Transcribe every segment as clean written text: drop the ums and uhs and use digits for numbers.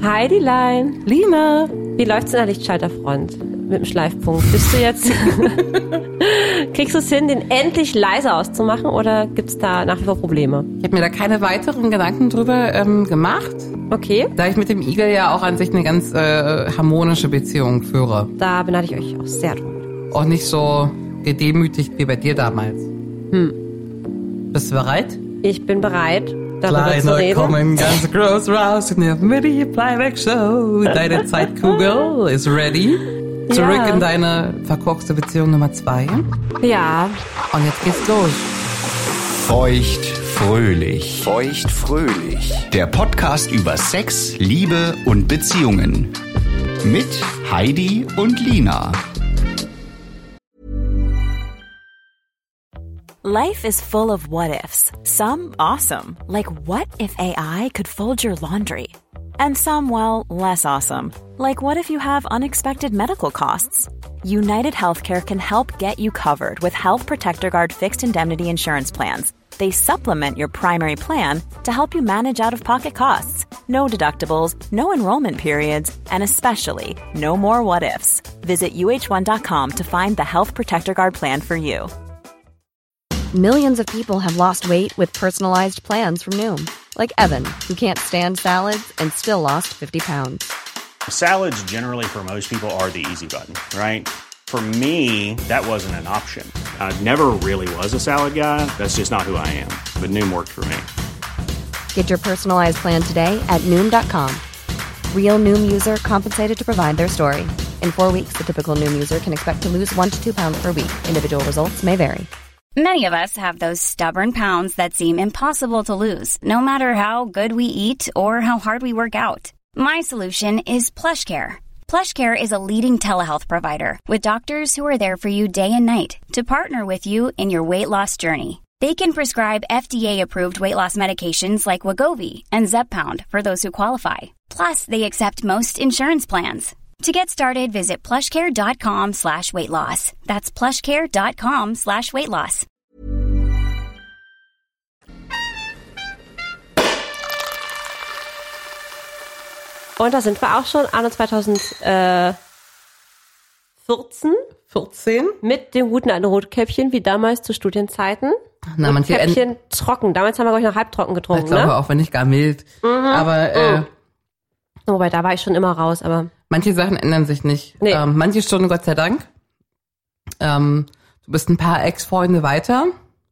Heidilein. Lina. Wie läuft's in der Lichtschalterfront mit dem Schleifpunkt? Bist du jetzt... Kriegst du es hin, den endlich leise auszumachen oder gibt's da nach wie vor Probleme? Ich habe mir da keine weiteren Gedanken drüber gemacht. Okay. Da ich mit dem Igel ja auch an sich eine ganz harmonische Beziehung führe. Da beneide ich euch auch sehr drum. Auch nicht so gedemütigt wie bei dir damals. Bist du bereit? Ich bin bereit, darüber zu reden. Kommen ganz groß raus in der Mini-Playback-Show. Deine Zeitkugel ist ready. Zurück in deine verkorkste Beziehung Nummer 2. Ja. Und jetzt geht's los. Feuchtfröhlich. Feuchtfröhlich. Der Podcast über Sex, Liebe und Beziehungen. Mit Heidi und Lina. Life is full of what-ifs. Some awesome. Like what if AI could fold your laundry? And some, well, less awesome. Like what if you have unexpected medical costs? United Healthcare can help get you covered with Health Protector Guard fixed indemnity insurance plans. They supplement your primary plan to help you manage out-of-pocket costs. No deductibles, no enrollment periods, and especially no more what-ifs. Visit uh1.com to find the Health Protector Guard plan for you. Millions of people have lost weight with personalized plans from Noom. Like Evan, who can't stand salads and still lost 50 pounds. Salads generally for most people are the easy button, right? For me, that wasn't an option. I never really was a salad guy. That's just not who I am. But Noom worked for me. Get your personalized plan today at Noom.com. Real Noom user compensated to provide their story. In 4 weeks, the typical Noom user can expect to lose 1 to 2 pounds per week. Individual results may vary. Many of us have those stubborn pounds that seem impossible to lose, no matter how good we eat or how hard we work out. My solution is PlushCare. PlushCare is a leading telehealth provider with doctors who are there for you day and night to partner with you in your weight loss journey. They can prescribe FDA-approved weight loss medications like Wegovy and Zepbound for those who qualify. Plus, they accept most insurance plans. To get started, visit plushcare.com/weightloss. That's plushcare.com/weightloss. Und da sind wir auch schon, anno 2014. 14? Mit dem guten alten Rotkäppchen, wie damals zu Studienzeiten. Na, manche Käppchen trocken. Damals haben wir, glaube ich, noch halbtrocken getrunken, ich glaube ne? auch, wenn nicht gar mild. Aber Wobei, da war ich schon immer raus, aber... manche Sachen ändern sich nicht. Nee. Manche Stunden, Gott sei Dank. Du bist ein paar Ex-Freunde weiter.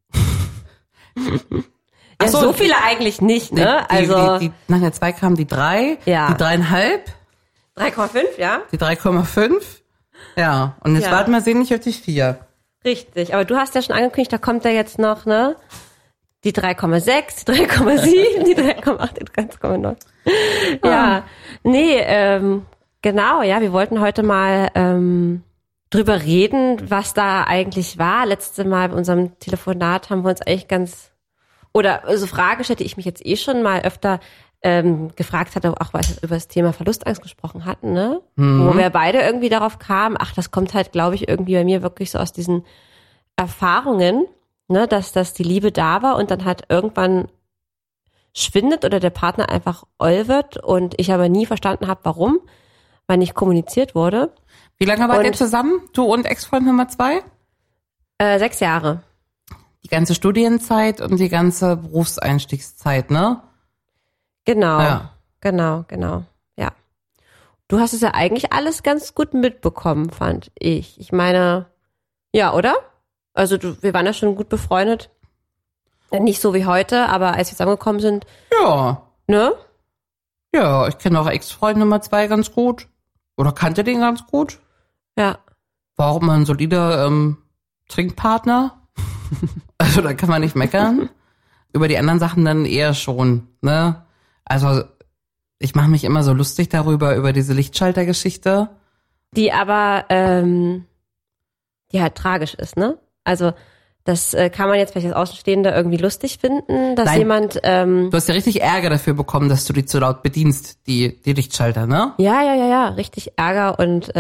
Ja, so viele eigentlich nicht, ne? Nach der 2 kamen die 3, Ja. die 3,5, 3,5, ja? die 3,5. Ja, und jetzt warten wir sehen, nicht auf die 4. Richtig, aber du hast ja schon angekündigt, da kommt ja jetzt noch, ne? Die 3,6, die 3,7, die 3,8, die 3,9. Ja, nee, genau, ja, wir wollten heute mal drüber reden, was da eigentlich war. Letztes Mal bei unserem Telefonat haben wir uns eigentlich so Fragen gestellt, die ich mich jetzt schon mal öfter gefragt hatte, auch weil wir über das Thema Verlustangst gesprochen hatten, ne? Wo wir beide irgendwie darauf kamen, das kommt halt, glaube ich, irgendwie bei mir wirklich so aus diesen Erfahrungen, ne, dass die Liebe da war und dann halt irgendwann schwindet oder der Partner einfach oll wird und ich aber nie verstanden habe, warum, weil nicht kommuniziert wurde. Wie lange wart ihr zusammen, du und Ex-Freund Nummer 2? 6 Jahre. Die ganze Studienzeit und die ganze Berufseinstiegszeit, ne? Genau, Ja. genau, ja. Du hast es ja eigentlich alles ganz gut mitbekommen, fand ich. Ich meine, ja, oder? Also wir waren ja schon gut befreundet. Nicht so wie heute, aber als wir zusammengekommen sind, Ja. ne? Ja, ich kenne auch Ex-Freund Nummer 2 ganz gut. Oder kannte den ganz gut. Ja. War auch immer ein solider Trinkpartner. Also da kann man nicht meckern. Über die anderen Sachen dann eher schon, ne? Also ich mache mich immer so lustig darüber, über diese Lichtschalter-Geschichte. Die aber, die halt tragisch ist, ne? Also das kann man jetzt vielleicht als Außenstehender irgendwie lustig finden, dass Nein. jemand... Du hast ja richtig Ärger dafür bekommen, dass du die zu laut bedienst, die Lichtschalter, ne? Ja, richtig Ärger und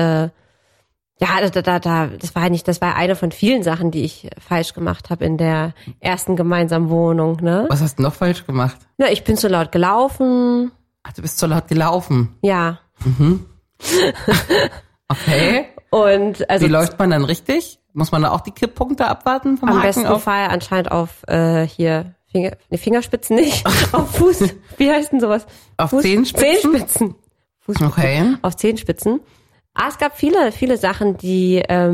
das war eine von vielen Sachen, die ich falsch gemacht habe in der ersten gemeinsamen Wohnung, ne? Was hast du noch falsch gemacht? Na, ich bin zu laut gelaufen. Ach, du bist so laut gelaufen. Ja. Okay. Und also wie läuft man dann richtig? Muss man da auch die Kipppunkte abwarten vom am Haken besten auf? Fall anscheinend auf hier Fingerspitzen nicht, auf Fuß. Wie heißt denn sowas? Auf Zehenspitzen? Zehenspitzen. Okay. Auf Zehenspitzen. Es gab viele Sachen, die da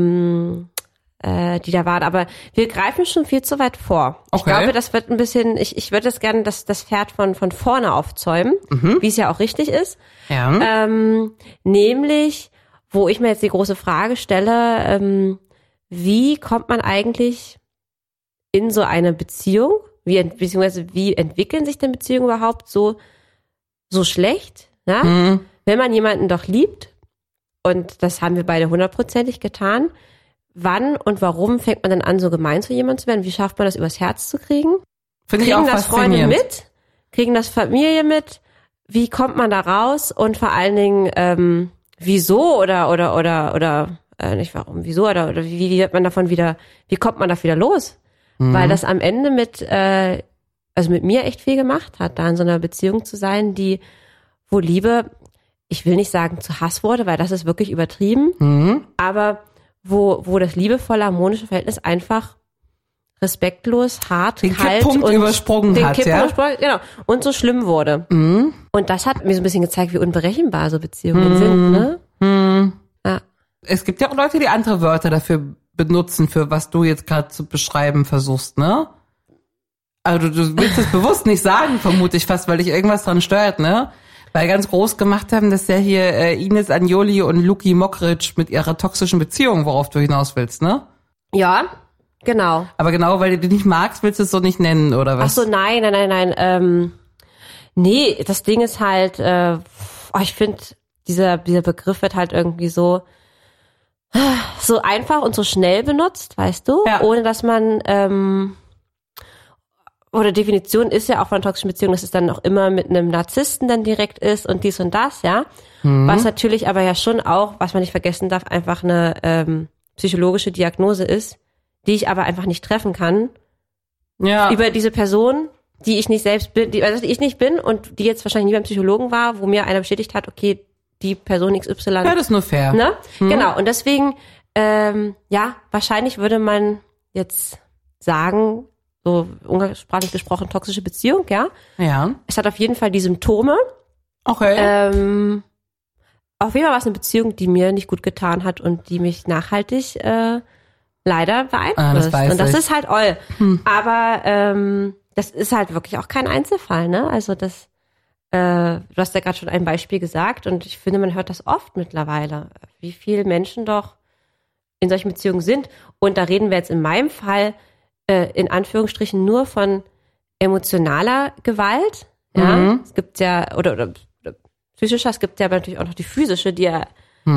waren, aber wir greifen schon viel zu weit vor. Ich glaube, das wird ein bisschen, ich würde das gerne das Pferd von vorne aufzäumen, wie es ja auch richtig ist. Ja. Nämlich, wo ich mir jetzt die große Frage stelle, wie kommt man eigentlich in so eine Beziehung, beziehungsweise wie entwickeln sich denn Beziehungen überhaupt so schlecht, ne? Wenn man jemanden doch liebt, und das haben wir beide 100%ig getan, wann und warum fängt man dann an, so gemein zu jemandem zu werden? Wie schafft man das, übers Herz zu kriegen? Finde ich auch Kriegen das Freunde faszinierend. mit? Kriegen das Familie mit? Wie kommt man da raus? Und vor allen Dingen, wieso oder nicht warum, wieso oder wie wird man davon wieder, wie kommt man da wieder los? Weil das am Ende mit mir echt viel gemacht hat, da in so einer Beziehung zu sein, wo Liebe, ich will nicht sagen zu Hass wurde, weil das ist wirklich übertrieben, aber wo das liebevolle, harmonische Verhältnis einfach respektlos, hart, den kalt Kipppunkt und übersprungen den hat, Kipppunkt ja? übersprungen, genau, und so schlimm wurde. Und das hat mir so ein bisschen gezeigt, wie unberechenbar so Beziehungen sind, ne? Ja. Es gibt ja auch Leute, die andere Wörter dafür benutzen, für was du jetzt gerade zu beschreiben versuchst, ne? Also du willst es bewusst nicht sagen, vermute ich fast, weil dich irgendwas dran stört, ne? Weil ganz groß gemacht haben, dass ja hier Ines Agnoli und Luki Mockridge mit ihrer toxischen Beziehung, worauf du hinaus willst, ne? Ja, genau. Aber genau, weil du die nicht magst, willst du es so nicht nennen, oder was? Ach so, nein. Nee, das Ding ist halt, ich finde, dieser Begriff wird halt irgendwie so einfach und so schnell benutzt, weißt du? Ja. Ohne dass man, oder Definition ist ja auch von toxischen Beziehungen, dass es dann auch immer mit einem Narzissten dann direkt ist und dies und das, ja. Was natürlich aber ja schon auch, was man nicht vergessen darf, einfach eine psychologische Diagnose ist, die ich aber einfach nicht treffen kann. Ja. Über diese Person, die ich nicht selbst bin, die ich nicht bin und die jetzt wahrscheinlich nie beim Psychologen war, wo mir einer bestätigt hat, okay, die Person XY. Ja, das ist nur fair. Ne? Genau, und deswegen, wahrscheinlich würde man jetzt sagen, so umgangssprachlich gesprochen, toxische Beziehung, ja. Ja. Es hat auf jeden Fall die Symptome. Okay. Auf jeden Fall war es eine Beziehung, die mir nicht gut getan hat und die mich nachhaltig leider beeinflusst. Das weiß und das ich. ist halt oll. Aber das ist halt wirklich auch kein Einzelfall, ne? Also das, du hast ja gerade schon ein Beispiel gesagt und ich finde, man hört das oft mittlerweile, wie viele Menschen doch in solchen Beziehungen sind. Und da reden wir jetzt in meinem Fall in Anführungsstrichen nur von emotionaler Gewalt. Ja, es gibt ja, oder psychischer, es gibt ja aber natürlich auch noch die physische, die ja,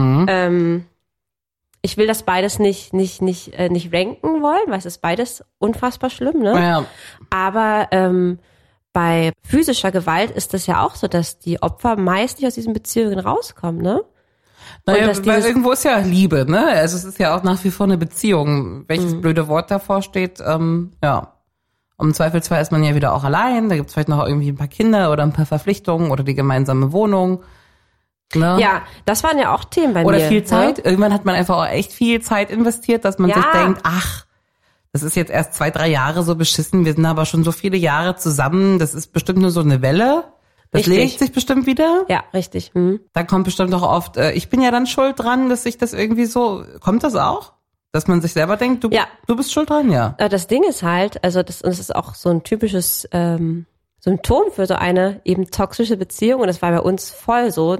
ich will das beides nicht ranken wollen, weil es ist beides unfassbar schlimm, ne? Ja. Aber bei physischer Gewalt ist es ja auch so, dass die Opfer meist nicht aus diesen Beziehungen rauskommen, ne? Naja, dass weil dieses- irgendwo ist ja Liebe, ne? Also es ist ja auch nach wie vor eine Beziehung. Welches blöde Wort davor steht, ja. Im Zweifelsfall ist man ja wieder auch allein. Da gibt's vielleicht noch irgendwie ein paar Kinder oder ein paar Verpflichtungen oder die gemeinsame Wohnung. Ne? Ja, das waren ja auch Themen bei mir. Oder viel Zeit. Ne? Irgendwann hat man einfach auch echt viel Zeit investiert, dass man Ja. sich denkt, ach, das ist jetzt erst 2-3 Jahre so beschissen. Wir sind aber schon so viele Jahre zusammen. Das ist bestimmt nur so eine Welle. Das Richtig. legt sich bestimmt wieder. Ja, richtig. Mhm. Da kommt bestimmt auch oft, ich bin ja dann schuld dran, dass ich das irgendwie so, kommt das auch? Dass man sich selber denkt, du bist schuld dran, ja. Das Ding ist halt, also das ist auch so ein typisches Symptom für so eine eben toxische Beziehung und das war bei uns voll so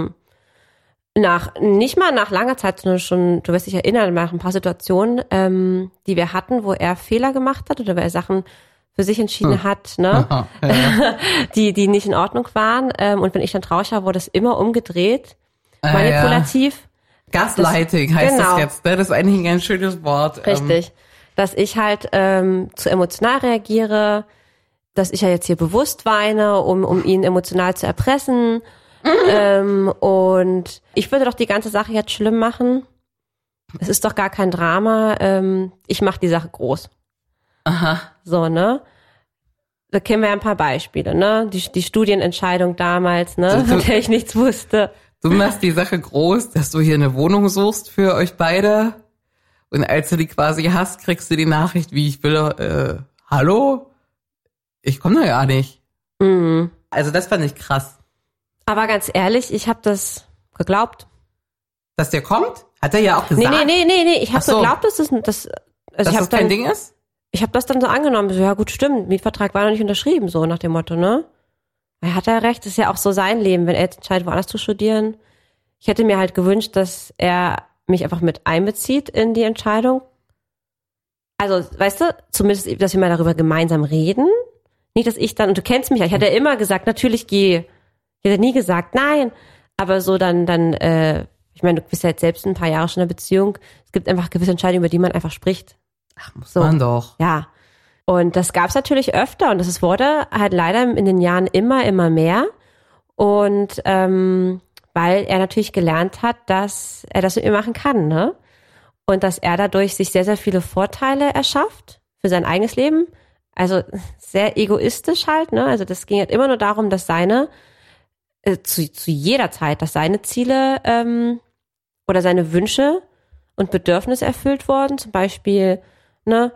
nicht mal nach langer Zeit, sondern schon, du wirst dich erinnern, nach ein paar Situationen, die wir hatten, wo er Fehler gemacht hat oder wo er Sachen für sich entschieden hat, ne, Aha, ja. die nicht in Ordnung waren. Und wenn ich dann traurig war, wurde es immer umgedreht, manipulativ. Gaslighting heißt genau. das jetzt, ne? Das ist eigentlich ein ganz schönes Wort. Richtig. Dass ich halt zu emotional reagiere, dass ich ja jetzt hier bewusst weine, um ihn emotional zu erpressen. Und ich würde doch die ganze Sache jetzt schlimm machen. Es ist doch gar kein Drama. Ich mache die Sache groß. Aha. So, ne? da kennen wir ja ein paar Beispiele, ne? Die Studienentscheidung damals, ne? Von der ich nichts wusste. Du machst die Sache groß, dass du hier eine Wohnung suchst für euch beide. Und als du die quasi hast, kriegst du die Nachricht, wie ich will, hallo? Ich komme da ja nicht. Mhm. Also das fand ich krass. Aber ganz ehrlich, ich habe das geglaubt. Dass der kommt? Hat er ja auch gesagt. Nee. Ich habe geglaubt, dass das kein Ding ist? Ich habe das dann so angenommen. So, ja gut, stimmt. Mietvertrag war noch nicht unterschrieben, so nach dem Motto, ne? Er hat ja recht. Das ist ja auch so sein Leben, wenn er jetzt entscheidet, woanders zu studieren. Ich hätte mir halt gewünscht, dass er mich einfach mit einbezieht in die Entscheidung. Also, weißt du, zumindest, dass wir mal darüber gemeinsam reden. Nicht, dass ich dann, und du kennst mich ja, ich hatte ja immer gesagt, natürlich geh. Ich hätte nie gesagt, nein. Aber so dann, ich meine, du bist ja jetzt selbst ein paar Jahre schon in einer Beziehung. Es gibt einfach gewisse Entscheidungen, über die man einfach spricht. Ach, muss man doch. Ja. Und das gab es natürlich öfter und das wurde halt leider in den Jahren immer mehr. Und weil er natürlich gelernt hat, dass er das mit mir machen kann, ne? Und dass er dadurch sich sehr, sehr viele Vorteile erschafft für sein eigenes Leben. Also sehr egoistisch halt, ne? Also das ging halt immer nur darum, dass seine zu jeder Zeit, dass seine Ziele oder seine Wünsche und Bedürfnisse erfüllt wurden. Zum Beispiel, ne,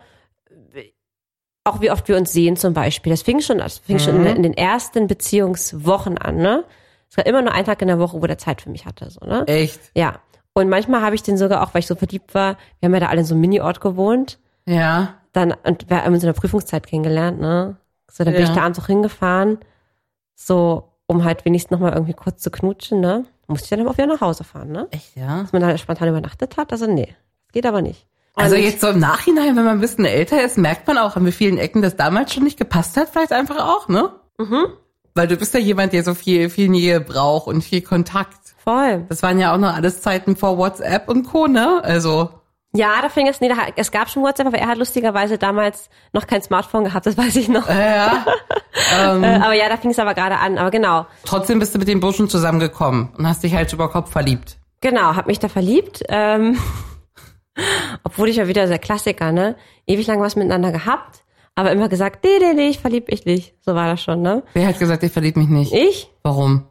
auch wie oft wir uns sehen zum Beispiel. Das fing schon in den ersten Beziehungswochen an, ne? Es war immer nur ein Tag in der Woche, wo der Zeit für mich hatte, so, ne? Echt? Ja. Und manchmal habe ich den sogar auch, weil ich so verliebt war, wir haben ja da alle in so einem Mini-Ort gewohnt. Ja. Und wir haben uns in der Prüfungszeit kennengelernt, ne? So, da bin ich da abends auch hingefahren, so, um halt wenigstens nochmal irgendwie kurz zu knutschen, ne? Musste ich dann aber auch wieder nach Hause fahren, ne? Echt, ja? Dass man da spontan übernachtet hat, also nee, geht aber nicht. Also jetzt so im Nachhinein, wenn man ein bisschen älter ist, merkt man auch an wie vielen Ecken das damals schon nicht gepasst hat, vielleicht einfach auch, ne? Mhm. Weil du bist ja jemand, der so viel Nähe braucht und viel Kontakt. Voll. Das waren ja auch noch alles Zeiten vor WhatsApp und Co., ne? Also. Ja, da fing es, es gab schon WhatsApp, aber er hat lustigerweise damals noch kein Smartphone gehabt, das weiß ich noch. Ja. Aber ja, da fing es aber gerade an, aber genau. Trotzdem bist du mit dem Burschen zusammengekommen und hast dich halt über Kopf verliebt. Genau, hab mich da verliebt, obwohl ich ja wieder der Klassiker, ne? Ewig lang was miteinander gehabt, aber immer gesagt, nee, ich verlieb mich nicht. So war das schon, ne? Wer hat gesagt, ich verlieb mich nicht? Ich? Warum?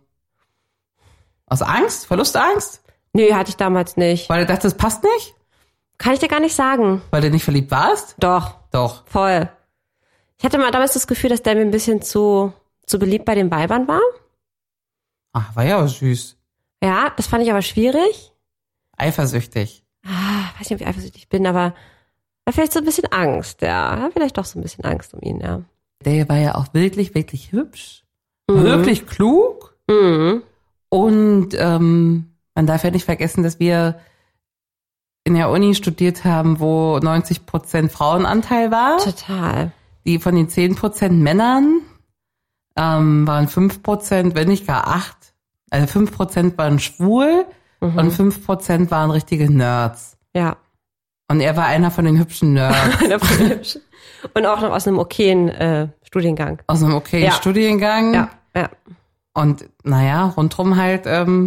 Aus Angst? Verlustangst? Nee, hatte ich damals nicht. Weil du dachtest, das passt nicht? Kann ich dir gar nicht sagen. Weil du nicht verliebt warst? Doch. Voll. Ich hatte mal damals das Gefühl, dass der mir ein bisschen zu beliebt bei den Weibern war. Ach, war ja auch süß. Ja, das fand ich aber schwierig. Eifersüchtig. Weiß nicht, ob ich eifersüchtig bin, aber vielleicht so ein bisschen Angst, ja. Vielleicht doch so ein bisschen Angst um ihn, ja. Der war ja auch wirklich, wirklich hübsch. Wirklich klug. Mhm. Und man darf ja nicht vergessen, dass wir in der Uni studiert haben, wo 90% Frauenanteil war. Total. Die von den 10% Männern waren 5%, wenn nicht gar 8%. Also 5% waren schwul und 5% waren richtige Nerds. Ja. Und er war einer von den hübschen Nerds. Und auch noch aus einem okayen Studiengang. Aus einem okayen Studiengang. Ja. Und naja, rundrum halt,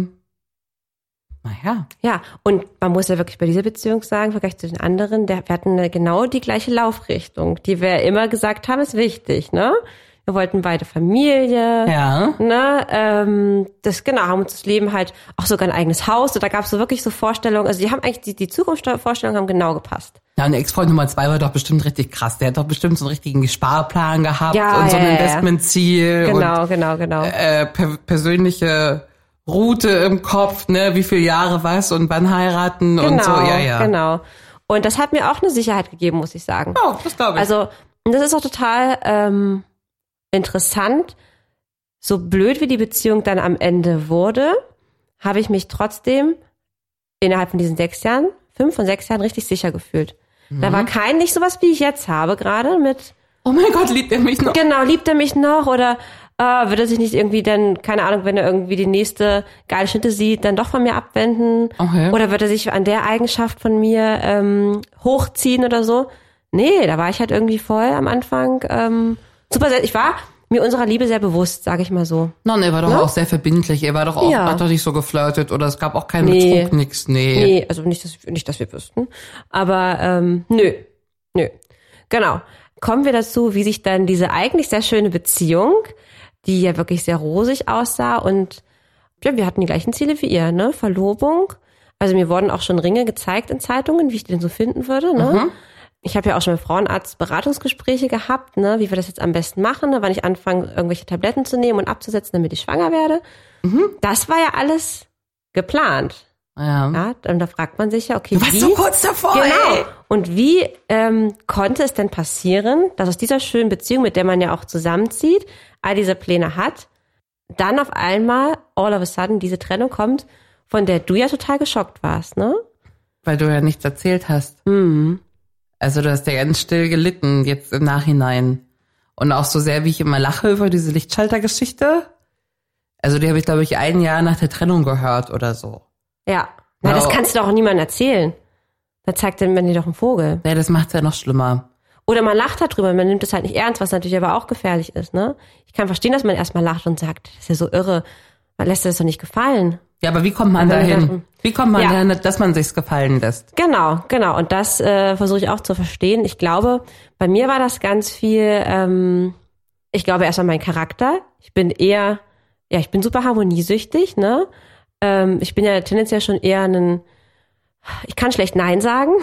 Ja, und man muss ja wirklich bei dieser Beziehung sagen, im Vergleich zu den anderen, wir hatten genau die gleiche Laufrichtung, die wir immer gesagt haben, ist wichtig, ne? Wir wollten beide Familie. Ja. Ne? Haben uns das Leben halt auch sogar ein eigenes Haus. Und da gab es so wirklich so Vorstellungen, also die haben eigentlich, die Zukunftsvorstellungen haben genau gepasst. Ja, und Ex-Freund Nummer 2 war doch bestimmt richtig krass. Der hat doch bestimmt so einen richtigen Sparplan gehabt und so ein Investmentziel. Genau. Und persönliche Route im Kopf, ne, wie viele Jahre was und wann heiraten und so. Ja. Genau. Und das hat mir auch eine Sicherheit gegeben, muss ich sagen. Oh, das glaube ich. Also, das ist auch total interessant. So blöd wie die Beziehung dann am Ende wurde, habe ich mich trotzdem innerhalb von diesen 5 von 6 Jahren richtig sicher gefühlt. Da war nicht sowas, wie ich jetzt habe gerade mit, oh mein Gott, liebt er mich noch? Genau, liebt er mich noch oder wird er sich nicht irgendwie dann, keine Ahnung, wenn er irgendwie die nächste geile Schnitte sieht, dann doch von mir abwenden? Okay. Oder wird er sich an der Eigenschaft von mir hochziehen oder so? Nee, da war ich halt irgendwie voll am Anfang super, ich war mir unserer Liebe sehr bewusst, sage ich mal so. Nein, er war doch auch sehr verbindlich. Er war doch auch, hat doch nicht so geflirtet oder es gab auch keinen Betrug, nix. Nee, also nicht, dass wir wüssten. Aber nö. Genau. kommen wir dazu, wie sich dann diese eigentlich sehr schöne Beziehung, die ja wirklich sehr rosig aussah und ja, wir hatten die gleichen Ziele wie ihr, ne? Verlobung. Also mir wurden auch schon Ringe gezeigt in Zeitungen, wie ich die denn so finden würde, ne? Ich habe ja auch schon mit Frauenarzt Beratungsgespräche gehabt, ne? Wie wir das jetzt am besten machen, ne? Wann ich anfange, irgendwelche Tabletten zu nehmen und abzusetzen, damit ich schwanger werde. Das war ja alles geplant. Ja, und da fragt man sich ja, okay, du warst so kurz davor, genau. Ey. Und wie konnte es denn passieren, dass aus dieser schönen Beziehung, mit der man ja auch zusammenzieht, all diese Pläne hat, dann auf einmal, all of a sudden, diese Trennung kommt, von der du ja total geschockt warst, ne? Weil du ja nichts erzählt hast. Also du hast ja ganz still gelitten, jetzt im Nachhinein. Und auch so sehr, wie ich immer lache über diese Lichtschalter-Geschichte. Also die habe ich, glaube ich, 1 Jahr nach der Trennung gehört oder so. Ja. Na, das kannst du doch auch niemandem erzählen. Da zeigt man dir doch einen Vogel. Ja, das macht's ja noch schlimmer. Oder man lacht darüber, man nimmt es halt nicht ernst, was natürlich aber auch gefährlich ist, ne? Ich kann verstehen, dass man erstmal lacht und sagt, das ist ja so irre, man lässt das doch nicht gefallen. Ja, aber wie kommt man dahin? Wie kommt man dahin, dass man sich's gefallen lässt? Genau. Und das versuche ich auch zu verstehen. Ich glaube, bei mir war das ganz viel, ich glaube erstmal mein Charakter. Ich bin super harmoniesüchtig, ne? Ich bin ja tendenziell schon eher ich kann schlecht Nein sagen.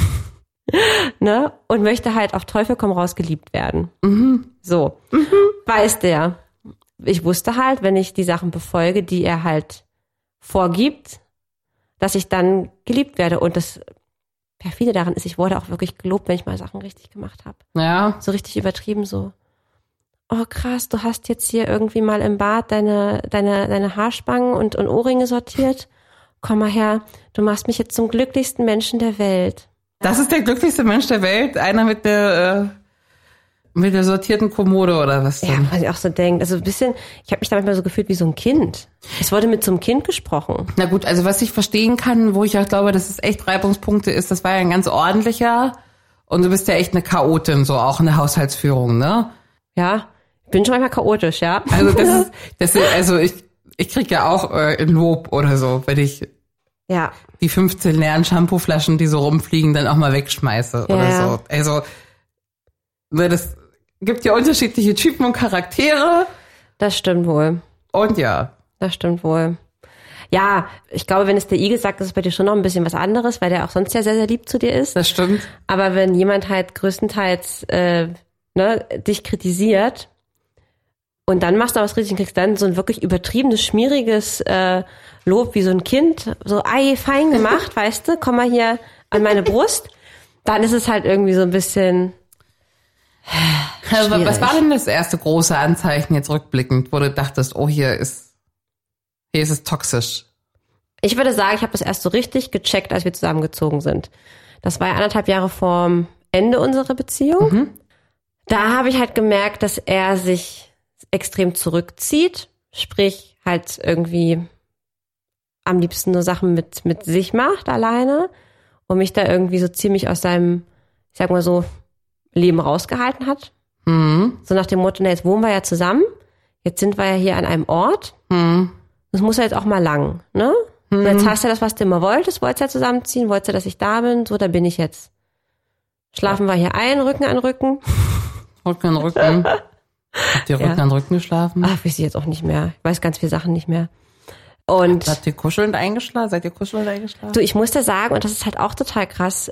Ne? Und möchte halt auf Teufel komm raus geliebt werden. So. Weiß der. Ich wusste halt, wenn ich die Sachen befolge, die er halt vorgibt, dass ich dann geliebt werde. Und das Perfide daran ist, ich wurde auch wirklich gelobt, wenn ich mal Sachen richtig gemacht habe. Ja. So richtig übertrieben so. Oh krass, du hast jetzt hier irgendwie mal im Bad deine Haarspangen und Ohrringe sortiert. Komm mal her, du machst mich jetzt zum glücklichsten Menschen der Welt. Das ist der glücklichste Mensch der Welt? Einer mit der sortierten Kommode oder was denn? Ja, was ich auch so denke. Also ein bisschen, ich habe mich da manchmal so gefühlt wie so ein Kind. Es wurde mit so einem Kind gesprochen. Na gut, also was ich verstehen kann, wo ich auch glaube, dass es echt Reibungspunkte ist, das war ja ein ganz ordentlicher und du bist ja echt eine Chaotin, so auch in der Haushaltsführung, ne? Ja, ich bin schon manchmal chaotisch, ja. Also ich krieg ja auch ein Lob oder so, wenn ich die 15 leeren Shampooflaschen, die so rumfliegen, dann auch mal wegschmeiße oder so. Also, das gibt ja unterschiedliche Typen und Charaktere. Das stimmt wohl. Und ja. Das stimmt wohl. Ja, ich glaube, wenn es der Igel sagt, ist es bei dir schon noch ein bisschen was anderes, weil der auch sonst ja sehr, sehr lieb zu dir ist. Das stimmt. Aber wenn jemand halt größtenteils dich kritisiert und dann machst du was richtig und kriegst dann so ein wirklich übertriebenes, schmieriges Lob wie so ein Kind, so fein gemacht, weißt du, komm mal hier an meine Brust, dann ist es halt irgendwie so ein bisschen schwierig. Was war denn das erste große Anzeichen jetzt rückblickend, wo du dachtest, oh, hier ist es toxisch? Ich würde sagen, ich habe das erst so richtig gecheckt, als wir zusammengezogen sind. Das war ja 1,5 Jahre vorm Ende unserer Beziehung. Da habe ich halt gemerkt, dass er sich extrem zurückzieht, sprich halt irgendwie am liebsten nur Sachen mit sich macht, alleine, und mich da irgendwie so ziemlich aus seinem, ich sag mal so, Leben rausgehalten hat. So nach dem Motto, jetzt wohnen wir ja zusammen, jetzt sind wir ja hier an einem Ort, das muss ja jetzt auch mal lang, ne? Jetzt hast du das, was du immer wolltest, wolltest ja zusammenziehen, wolltest ja, dass ich da bin, so, da bin ich jetzt. Schlafen wir hier ein, Rücken an Rücken. Rücken an Rücken. Habt ihr Rücken an Rücken geschlafen? Ach, weiß ich jetzt auch nicht mehr. Ich weiß ganz viele Sachen nicht mehr. Und habt ihr kuschelnd eingeschlafen? Seid ihr kuschelnd eingeschlafen? Du, ich muss dir sagen, und das ist halt auch total krass,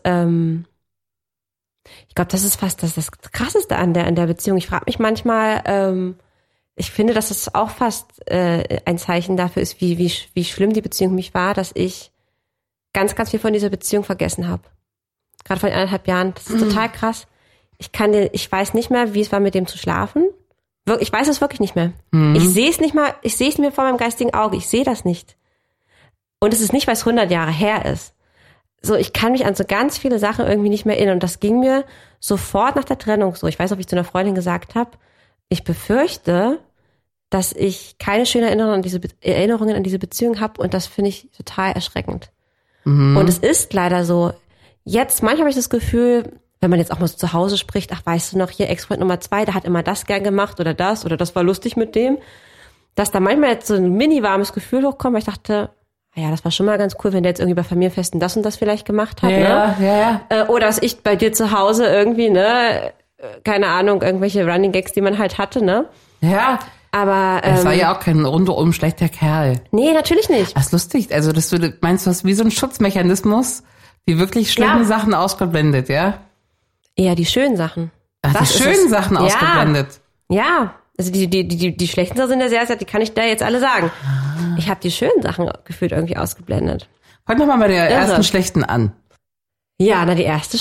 ich glaube, das ist fast das Krasseste an der Beziehung. Ich frage mich manchmal, ich finde, dass es auch fast ein Zeichen dafür ist, wie schlimm die Beziehung für mich war, dass ich ganz, ganz viel von dieser Beziehung vergessen habe. Gerade vor 1,5 Jahren. Das ist total krass. Ich weiß nicht mehr, wie es war, mit dem zu schlafen. Ich weiß es wirklich nicht mehr. Ich sehe es nicht mehr vor meinem geistigen Auge. Ich sehe das nicht. Und es ist nicht, weil es 100 Jahre her ist. So, ich kann mich an so ganz viele Sachen irgendwie nicht mehr erinnern. Und das ging mir sofort nach der Trennung so. Ich weiß noch, wie ich zu einer Freundin gesagt habe, ich befürchte, dass ich keine schönen Erinnerungen an diese Beziehung habe. Und das finde ich total erschreckend. Und es ist leider so, jetzt, manchmal habe ich das Gefühl, wenn man jetzt auch mal so zu Hause spricht, ach, weißt du noch, hier Ex-Freund Nummer 2, der hat immer das gern gemacht oder das war lustig mit dem, dass da manchmal jetzt so ein mini warmes Gefühl hochkommt, weil ich dachte, ja, das war schon mal ganz cool, wenn der jetzt irgendwie bei Familienfesten das und das vielleicht gemacht hat, ja. Oder dass ich bei dir zu Hause irgendwie, keine Ahnung, irgendwelche Running Gags, die man halt hatte, ne? Ja. Aber es war ja auch kein rundum schlechter Kerl. Nee, natürlich nicht. Das ist lustig. Also, dass du meinst, du hast wie so ein Schutzmechanismus, die wirklich schlimmen Sachen ausgeblendet, ja? Eher die schönen Sachen. Ach, die schönen Sachen ausgeblendet. Ja. Also die schlechten Sachen sind ja sehr, die kann ich da jetzt alle sagen. Ich habe die schönen Sachen gefühlt irgendwie ausgeblendet. Fangen wir mal bei der ersten schlechten an. Ja, die erste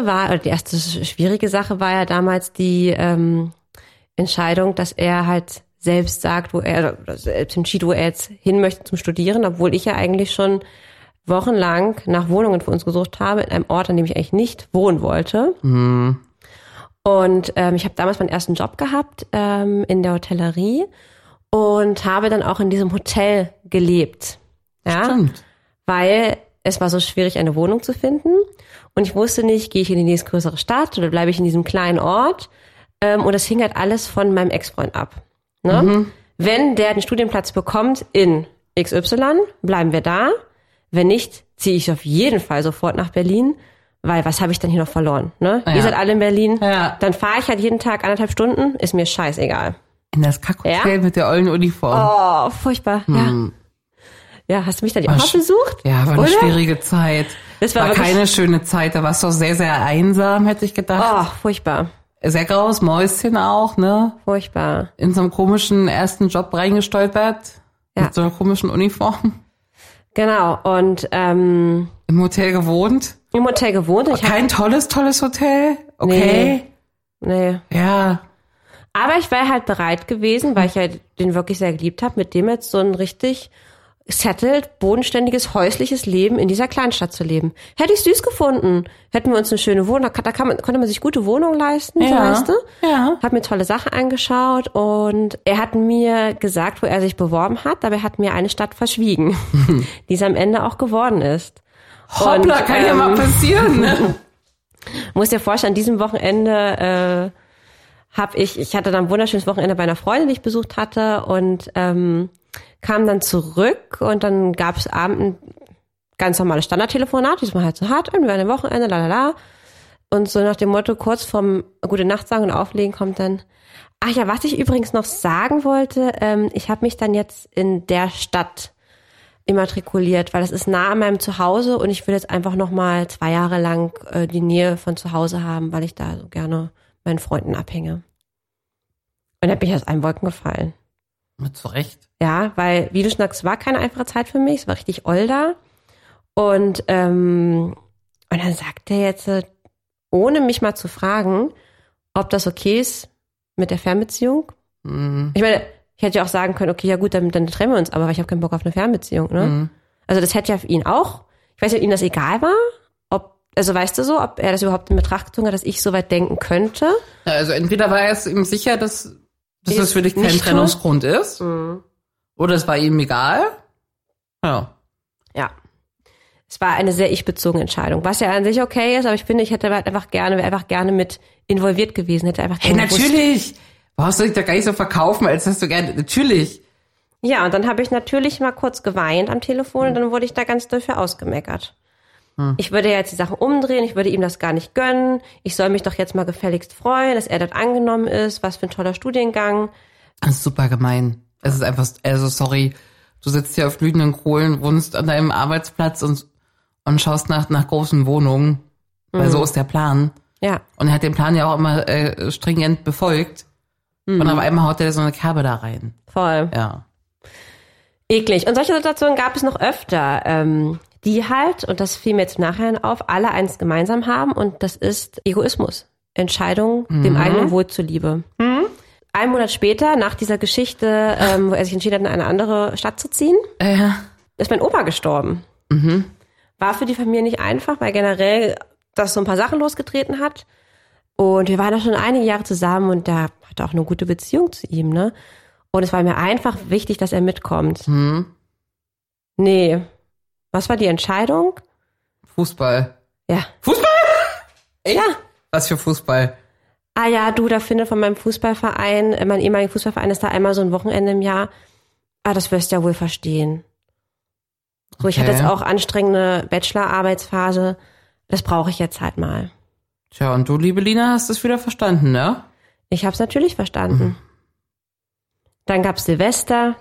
schwierige Sache war ja damals die Entscheidung, dass er halt selbst sagt, selbst entschied, wo er jetzt hin möchte zum Studieren, obwohl ich ja eigentlich schon wochenlang nach Wohnungen für uns gesucht habe, in einem Ort, an dem ich eigentlich nicht wohnen wollte. Mhm. Und ich habe damals meinen ersten Job gehabt in der Hotellerie und habe dann auch in diesem Hotel gelebt. Ja, stimmt. Weil es war so schwierig, eine Wohnung zu finden. Und ich wusste nicht, gehe ich in die nächstgrößere Stadt oder bleibe ich in diesem kleinen Ort. Und das hing halt alles von meinem Ex-Freund ab. Ne? Mhm. Wenn der den Studienplatz bekommt in XY, bleiben wir da. Wenn nicht, ziehe ich auf jeden Fall sofort nach Berlin. Weil was habe ich dann hier noch verloren? Ne? Ja. Ihr seid alle in Berlin. Ja. Dann fahre ich halt jeden Tag 1,5 Stunden. Ist mir scheißegal. In das Kackhotel mit der ollen Uniform. Oh, furchtbar. Ja. Ja, hast du mich dann auch mal besucht? Ja, war eine schwierige Zeit. Das war keine schöne Zeit. Da warst du auch sehr, sehr einsam, hätte ich gedacht. Oh, furchtbar. Sehr graues Mäuschen auch, ne? Furchtbar. In so einem komischen ersten Job reingestolpert. Ja. Mit so einer komischen Uniform. Genau. Und im Hotel gewohnt. Im Hotel gewohnt. Kein tolles Hotel? Okay. Nee. Ja. Aber ich wäre halt bereit gewesen, weil ich halt den wirklich sehr geliebt habe, mit dem jetzt so ein richtig settled, bodenständiges, häusliches Leben in dieser Kleinstadt zu leben. Hätte ich süß gefunden. Hätten wir uns eine schöne Wohnung, da konnte man sich gute Wohnungen leisten, so weißt du? Ja. Hab mir tolle Sachen angeschaut und er hat mir gesagt, wo er sich beworben hat, aber er hat mir eine Stadt verschwiegen, die es am Ende auch geworden ist. Hoppla, kann ja mal passieren, ne? Muss dir vorstellen, an diesem Wochenende ich hatte dann ein wunderschönes Wochenende bei einer Freundin, die ich besucht hatte und kam dann zurück und dann gab es abends ein ganz normales Standardtelefonat, diesmal halt so hart, wir waren am Wochenende, lalala. Und so nach dem Motto, kurz vorm Gute Nacht sagen und auflegen kommt dann, ach ja, was ich übrigens noch sagen wollte, ich habe mich dann jetzt in der Stadt immatrikuliert, weil das ist nah an meinem Zuhause und ich will jetzt einfach nochmal 2 Jahre lang die Nähe von zu Hause haben, weil ich da so gerne meinen Freunden abhänge. Und da bin ich aus allen Wolken gefallen. Zu Recht. Ja, weil, wie du schon sagst, es war keine einfache Zeit für mich, es war richtig oll da. Und dann sagt er jetzt, ohne mich mal zu fragen, ob das okay ist mit der Fernbeziehung. Mhm. Ich meine, ich hätte ja auch sagen können, okay, ja gut, dann trennen wir uns, aber ich habe keinen Bock auf eine Fernbeziehung, ne? Mhm. Also das hätte ja für ihn auch, ich weiß nicht, ob ihm das egal war, weißt du so, ob er das überhaupt in Betracht gezogen hat, dass ich so weit denken könnte. Ja, also entweder war er es ihm sicher, dass das für dich kein Trennungsgrund ist, oder es war ihm egal. Ja. Ja. Es war eine sehr ich-bezogene Entscheidung, was ja an sich okay ist, aber ich finde, ich hätte halt wäre einfach gerne mit involviert gewesen, hätte einfach gerne natürlich! Brauchst du dich da gar nicht so verkaufen, als dass du gerne, natürlich. Ja, und dann habe ich natürlich mal kurz geweint am Telefon und dann wurde ich da ganz doll für ausgemeckert. Ich würde jetzt die Sachen umdrehen, ich würde ihm das gar nicht gönnen. Ich soll mich doch jetzt mal gefälligst freuen, dass er dort angenommen ist. Was für ein toller Studiengang. Das ist super gemein. Es ist einfach, sorry, du sitzt hier auf glühenden Kohlen, wohnst an deinem Arbeitsplatz und schaust nach großen Wohnungen. Weil so ist der Plan. Ja. Und er hat den Plan ja auch immer stringent befolgt. Und auf einmal haut er so eine Kerbe da rein. Voll. Ja. Eklig. Und solche Situationen gab es noch öfter. Die halt, und das fiel mir jetzt nachher auf, alle eins gemeinsam haben und das ist Egoismus. Entscheidung dem eigenen Wohl zuliebe. Einen Monat später, nach dieser Geschichte, wo er sich entschieden hat, in eine andere Stadt zu ziehen, ist mein Opa gestorben. War für die Familie nicht einfach, weil generell das so ein paar Sachen losgetreten hat. Und wir waren da schon einige Jahre zusammen und da hatte auch eine gute Beziehung zu ihm, ne? Und es war mir einfach wichtig, dass er mitkommt. Nee. Was war die Entscheidung? Fußball. Ja. Fußball? Echt? Ja. Was für Fußball? Ah ja, du, da findet von meinem Fußballverein, mein ehemaliger Fußballverein ist da einmal so ein Wochenende im Jahr. Ah, das wirst du ja wohl verstehen. So, ich hatte jetzt auch anstrengende Bachelor-Arbeitsphase. Das brauche ich jetzt halt mal. Tja, und du, liebe Lina, hast es wieder verstanden, ne? Ich hab's natürlich verstanden. Dann gab's Silvester,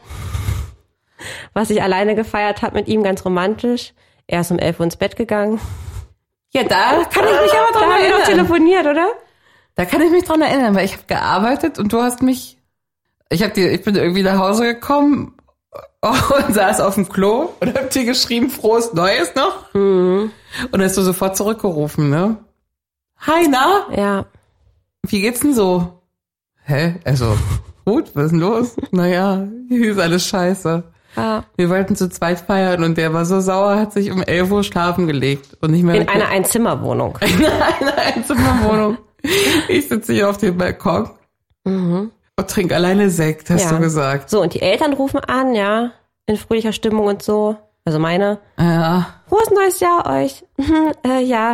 was ich alleine gefeiert habe mit ihm, ganz romantisch. Er ist um 11 Uhr ins Bett gegangen. Ja, da kann ich mich aber dran Da haben wir erinnern. noch telefoniert, oder? Da kann ich mich dran erinnern, weil ich habe gearbeitet und du hast mich... Ich bin irgendwie nach Hause gekommen und saß auf dem Klo und hab dir geschrieben, frohes Neues noch. Und hast du sofort zurückgerufen, ne? Hi, na? Ja. Wie geht's denn so? Hä? Also, gut, was ist denn los? Naja, hier ist alles scheiße. Ja. Wir wollten zu zweit feiern und der war so sauer, hat sich um 11 Uhr schlafen gelegt. Und nicht mehr In einer Einzimmerwohnung. in einer Einzimmerwohnung. Ich sitze hier auf dem Balkon und trinke alleine Sekt, hast du gesagt. So, und die Eltern rufen an, ja, in fröhlicher Stimmung und so. Also meine. Ja. Frohes neues Jahr euch. Ja.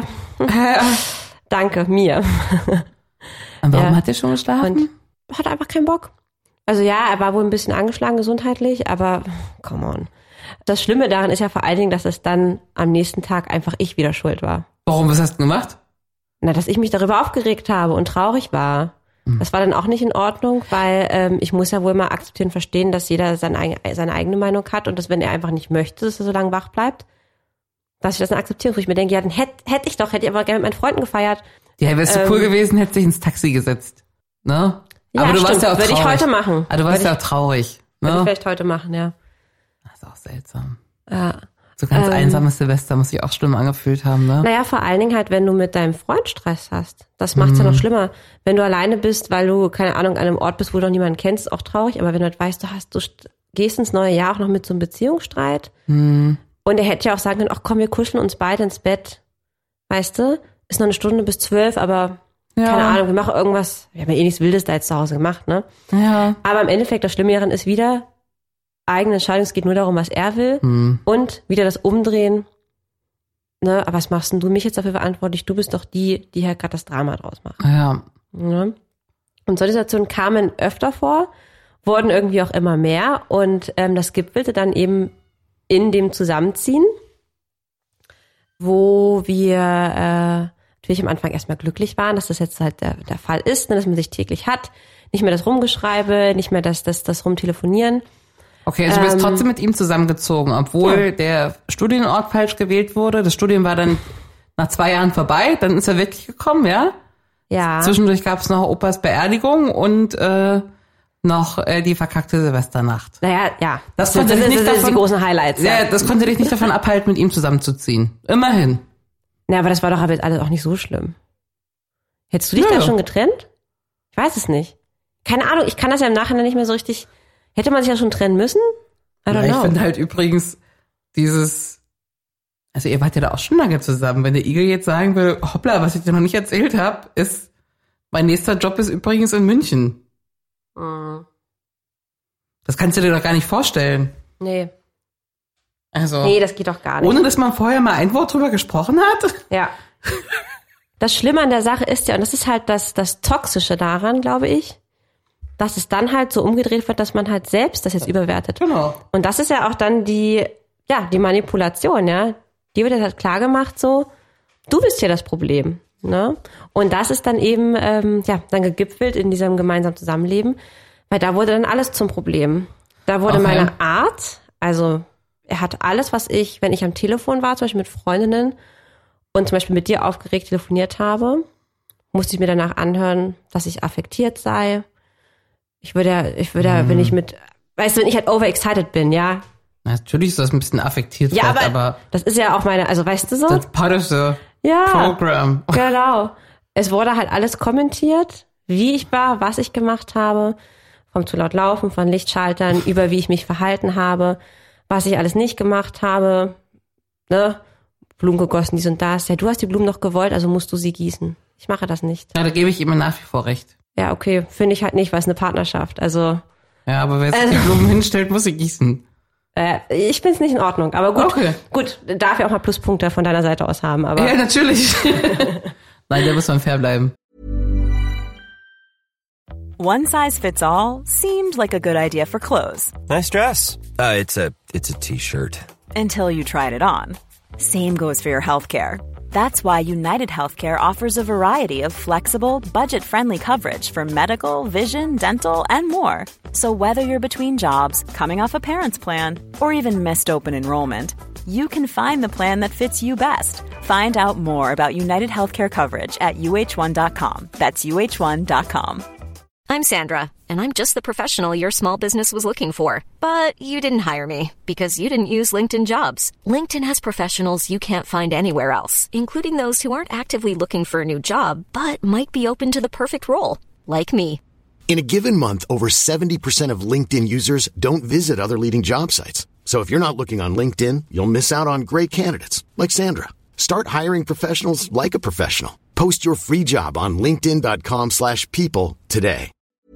Danke, mir. Und warum Ja. hat der schon geschlafen? Und hat einfach keinen Bock. Also ja, er war wohl ein bisschen angeschlagen gesundheitlich, aber come on. Das Schlimme daran ist ja vor allen Dingen, dass es dann am nächsten Tag einfach ich wieder schuld war. Warum, was hast du gemacht? Na, dass ich mich darüber aufgeregt habe und traurig war. Das war dann auch nicht in Ordnung, weil ich muss ja wohl mal akzeptieren, verstehen, dass jeder seine eigene Meinung hat und dass, wenn er einfach nicht möchte, dass er so lange wach bleibt, dass ich das dann akzeptiere. Wo ich mir denke, ja, dann hätte ich aber gerne mit meinen Freunden gefeiert. Ja, wärst du cool gewesen, hättest dich ins Taxi gesetzt. Ne? Ja, aber du warst stimmt. ja auch traurig. Würde ich heute machen. Aber du warst ja auch traurig. Würde ich Ne? vielleicht heute machen, ja. Das ist auch seltsam. Ja. So ganz einsames Silvester muss sich auch schlimm angefühlt haben, ne? Naja, vor allen Dingen halt, wenn du mit deinem Freund Stress hast. Das macht's ja noch schlimmer. Wenn du alleine bist, weil du, keine Ahnung, an einem Ort bist, wo du noch niemanden kennst, ist auch traurig. Aber wenn du halt weißt, du gehst ins neue Jahr auch noch mit so einem Beziehungsstreit. Und er hätte ja auch sagen können, ach komm, wir kuscheln uns beide ins Bett. Weißt du? Ist noch eine Stunde bis 12, aber keine Ahnung, wir machen irgendwas. Wir haben ja eh nichts Wildes da jetzt zu Hause gemacht, ne? Ja. Aber im Endeffekt, das Schlimme daran ist wieder, eigene Entscheidung, es geht nur darum, was er will. Und wieder das Umdrehen. Ne, aber was machst denn du mich jetzt dafür verantwortlich? Du bist doch die halt gerade das Drama draus macht. Ja. Ne? Und solche Situationen kamen öfter vor, wurden irgendwie auch immer mehr. Und das gipfelte dann eben in dem Zusammenziehen, wo wir natürlich am Anfang erstmal glücklich waren, dass das jetzt halt der Fall ist, ne, dass man sich täglich hat. Nicht mehr das Rumgeschreibe, nicht mehr das Rumtelefonieren. Okay, also du bist trotzdem mit ihm zusammengezogen, obwohl der Studienort falsch gewählt wurde. Das Studium war dann nach 2 Jahren vorbei, dann ist er wirklich gekommen, ja? Ja. Zwischendurch gab es noch Opas Beerdigung und noch die verkackte Silvesternacht. Naja, ja. Das konnte dich nicht sind die davon, großen Highlights. ja, das konnte dich nicht davon abhalten, mit ihm zusammenzuziehen. Immerhin. Ja, aber das war doch aber jetzt alles auch nicht so schlimm. Hättest du dich Ja. da schon getrennt? Ich weiß es nicht. Keine Ahnung, ich kann das ja im Nachhinein nicht mehr so richtig. Hätte man sich ja schon trennen müssen? I don't Ich know. finde halt übrigens also ihr wart ja da auch schon lange zusammen. Wenn der Igel jetzt sagen will, hoppla, was ich dir noch nicht erzählt habe, ist, mein nächster Job ist übrigens in München. Das kannst du dir doch gar nicht vorstellen. Nee, Also, das geht doch gar nicht. ohne dass man vorher mal ein Wort drüber gesprochen hat. Ja. Das Schlimme an der Sache ist ja, und das ist halt das Toxische daran, glaube ich, dass es dann halt so umgedreht wird, dass man halt selbst das jetzt überwertet. Genau. Und das ist ja auch dann die Manipulation, ja. Die wird jetzt halt klar gemacht so, du bist hier das Problem, ne? Und das ist dann eben, dann gegipfelt in diesem gemeinsamen Zusammenleben, weil da wurde dann alles zum Problem. Da wurde Okay. meine Art, also er hat alles, was wenn ich am Telefon war, zum Beispiel mit Freundinnen und zum Beispiel mit dir aufgeregt telefoniert habe, musste ich mir danach anhören, dass ich affektiert sei. Ich würde, wenn ich wenn ich halt overexcited bin, ja. Natürlich ist das ein bisschen affektiert, Ja, vielleicht, aber das ist ja auch also weißt du so? that's part of the Ja, program. genau. Es wurde halt alles kommentiert, wie ich war, was ich gemacht habe, vom zu laut laufen, von Lichtschaltern, über wie ich mich verhalten habe, was ich alles nicht gemacht habe, ne? Blumen gegossen, dies und das. Ja, du hast die Blumen noch gewollt, also musst du sie gießen. Ich mache das nicht. Ja, da gebe ich ihm nach wie vor recht. Ja, okay, finde ich halt nicht, weil es eine Partnerschaft. Also, Ja, aber wer sich die Blumen hinstellt, muss sie gießen. ich finde es nicht in Ordnung. Aber gut, Okay. gut, darf ja auch mal Pluspunkte von deiner Seite aus haben. Aber Ja, natürlich. Nein, da muss man fair bleiben. One size fits all seemed like a good idea for clothes. Nice dress. It's a t-shirt. Until you tried it on. Same goes for your healthcare. That's why United Healthcare offers a variety of flexible, budget-friendly coverage for medical, vision, dental, and more. So whether you're between jobs, coming off a parent's plan, or even missed open enrollment, you can find the plan that fits you best. Find out more about United Healthcare coverage at uh1.com. That's uh1.com. I'm Sandra, and I'm just the professional your small business was looking for. But you didn't hire me because you didn't use LinkedIn Jobs. LinkedIn has professionals you can't find anywhere else, including those who aren't actively looking for a new job, but might be open to the perfect role, like me. In a given month, over 70% of LinkedIn users don't visit other leading job sites. So if you're not looking on LinkedIn, you'll miss out on great candidates like Sandra. Start hiring professionals like a professional. Post your free job on linkedin.com/people today.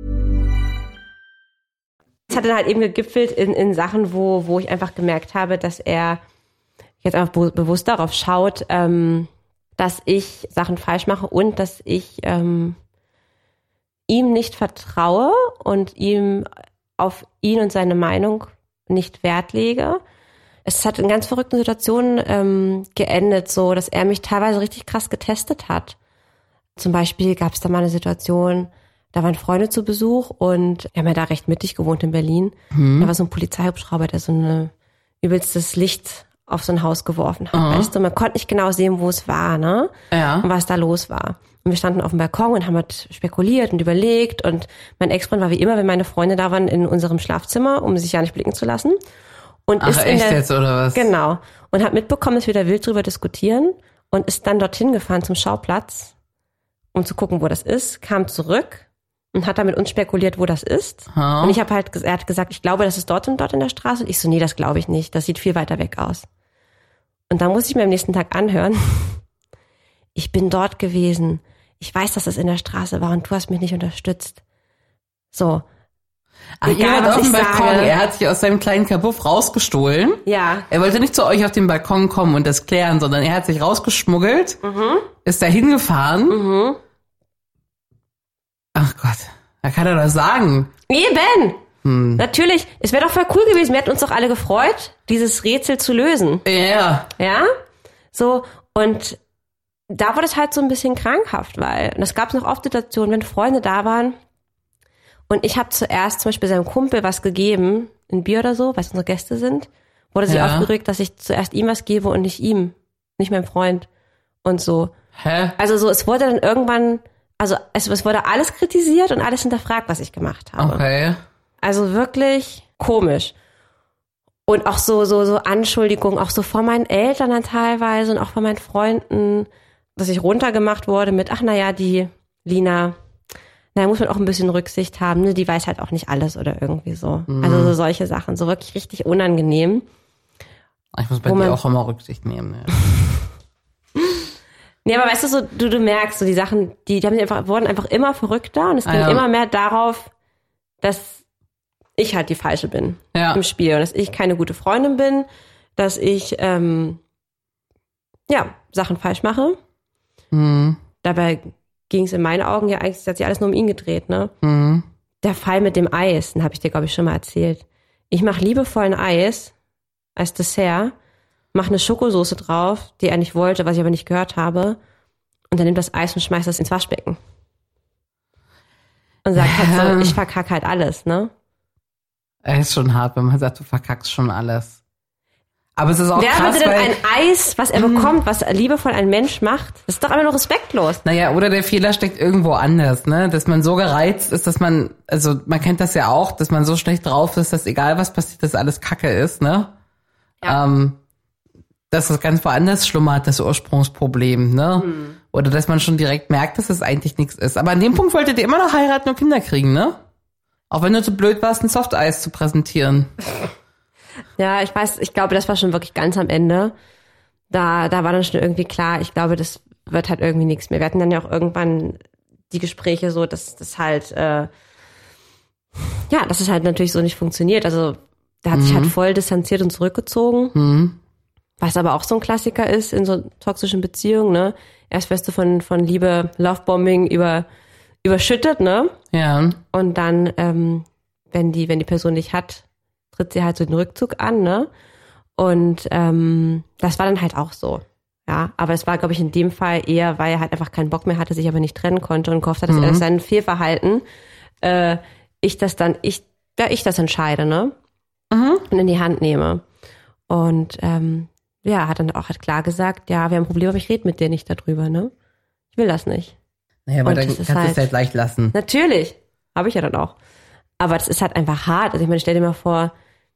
Es hat dann halt eben gegipfelt in Sachen, wo ich einfach gemerkt habe, dass er jetzt einfach bewusst darauf schaut, dass ich Sachen falsch mache und dass ich ihm nicht vertraue und ihm auf ihn und seine Meinung nicht Wert lege. Es hat in ganz verrückten Situationen geendet, so dass er mich teilweise richtig krass getestet hat. Zum Beispiel gab es da mal eine Situation, da waren Freunde zu Besuch und wir haben ja da recht mittig gewohnt in Berlin. Da war so ein Polizeihubschrauber, der so ein übelstes Licht auf so ein Haus geworfen hat. Weißt du, man konnte nicht genau sehen, wo es war, ne? Ja. Und was da los war. Und wir standen auf dem Balkon und haben halt spekuliert und überlegt. Und mein Ex-Freund war wie immer, wenn meine Freunde da waren, in unserem Schlafzimmer, um sich ja nicht blicken zu lassen. Und Ach, ist echt jetzt, oder was? Genau. Und hat mitbekommen, dass wir da wild drüber diskutieren und ist dann dorthin gefahren zum Schauplatz, um zu gucken, wo das ist, kam zurück und hat da mit uns spekuliert, wo das ist. Oh. Und ich habe halt, er hat gesagt, ich glaube, das ist dort und dort in der Straße. Und ich so, nee, das glaube ich nicht. Das sieht viel weiter weg aus. Und dann musste ich mir am nächsten Tag anhören, ich bin dort gewesen. Ich weiß, dass es in der Straße war und du hast mich nicht unterstützt. So. Ach, egal, was auf dem Balkon. Sage. Er hat sich aus seinem kleinen Kabuff rausgestohlen. Ja. Er wollte nicht zu euch auf den Balkon kommen und das klären, sondern er hat sich rausgeschmuggelt, ist da hingefahren. Ach Gott, da kann er das sagen. Eben! Natürlich, es wäre doch voll cool gewesen, wir hätten uns doch alle gefreut, dieses Rätsel zu lösen. Ja. Ja? So, und da wurde es halt so ein bisschen krankhaft, weil, und es gab noch oft Situationen, wenn Freunde da waren, und ich habe zuerst zum Beispiel seinem Kumpel was gegeben, ein Bier oder so, weil es unsere Gäste sind, wurde sich aufgeregt, dass ich zuerst ihm was gebe und nicht ihm, nicht meinem Freund und so. Hä? Also so, es wurde dann irgendwann, also es wurde alles kritisiert und alles hinterfragt, was ich gemacht habe. Okay. Also wirklich komisch. Und auch so Anschuldigungen, auch so von meinen Eltern dann teilweise und auch von meinen Freunden, dass ich runtergemacht wurde mit, ach naja, die Lina, da muss man auch ein bisschen Rücksicht haben, ne? Die weiß halt auch nicht alles oder irgendwie so. Also so solche Sachen, so wirklich richtig unangenehm. Ich muss bei dir auch immer Rücksicht nehmen. Ja. Nee, aber weißt du, so, du merkst, so die Sachen, die wurden einfach immer verrückter und es ging immer mehr darauf, dass ich halt die Falsche bin im Spiel und dass ich keine gute Freundin bin, dass ich Sachen falsch mache. Dabei ging es in meinen Augen ja eigentlich, hat sich alles nur um ihn gedreht, ne? Der Fall mit dem Eis, den habe ich dir, glaube ich, schon mal erzählt. Ich mache liebevoll ein Eis als Dessert, mache eine Schokosoße drauf, die er nicht wollte, was ich aber nicht gehört habe, und dann nimmt das Eis und schmeißt das ins Waschbecken. Und sagt halt so, ich verkacke halt alles, ne? Es ist schon hart, wenn man sagt, du verkackst schon alles. Aber es ist auch krass, würde denn ein Eis, was er bekommt, was liebevoll ein Mensch macht, das ist doch einfach nur respektlos. Naja, oder der Fehler steckt irgendwo anders, ne? Dass man so gereizt ist, dass man, also man kennt das ja auch, dass man so schlecht drauf ist, dass egal was passiert, dass alles Kacke ist, ne? Ja. Dass das ganz woanders schlummert, das Ursprungsproblem, ne? Oder dass man schon direkt merkt, dass es eigentlich nichts ist. Aber an dem Punkt wolltet ihr immer noch heiraten und Kinder kriegen, ne? Auch wenn du zu blöd warst, ein Softeis zu präsentieren. Ja, ich glaube, das war schon wirklich ganz am Ende. Da war dann schon irgendwie klar, ich glaube, das wird halt irgendwie nichts mehr. Wir hatten dann ja auch irgendwann die Gespräche so, dass das halt, dass es halt natürlich so nicht funktioniert. Also, der hat sich halt voll distanziert und zurückgezogen. Was aber auch so ein Klassiker ist in so toxischen Beziehungen, ne? Erst wirst du von Liebe, Lovebombing überschüttet, ne? Ja. Und dann, wenn die Person dich hat, tritt sie halt so den Rückzug an, ne? Und das war dann halt auch so. Ja, aber es war, glaube ich, in dem Fall eher, weil er halt einfach keinen Bock mehr hatte, sich aber nicht trennen konnte und gehofft hat, dass er durch sein Fehlverhalten ich das entscheide, ne? Und in die Hand nehme. Und hat dann auch klar gesagt, ja, wir haben ein Problem, aber ich rede mit dir nicht darüber, ne? Ich will das nicht. Naja, aber dann kannst du es halt leicht lassen. Natürlich, habe ich ja dann auch. Aber das ist halt einfach hart. Also ich meine, stell dir mal vor,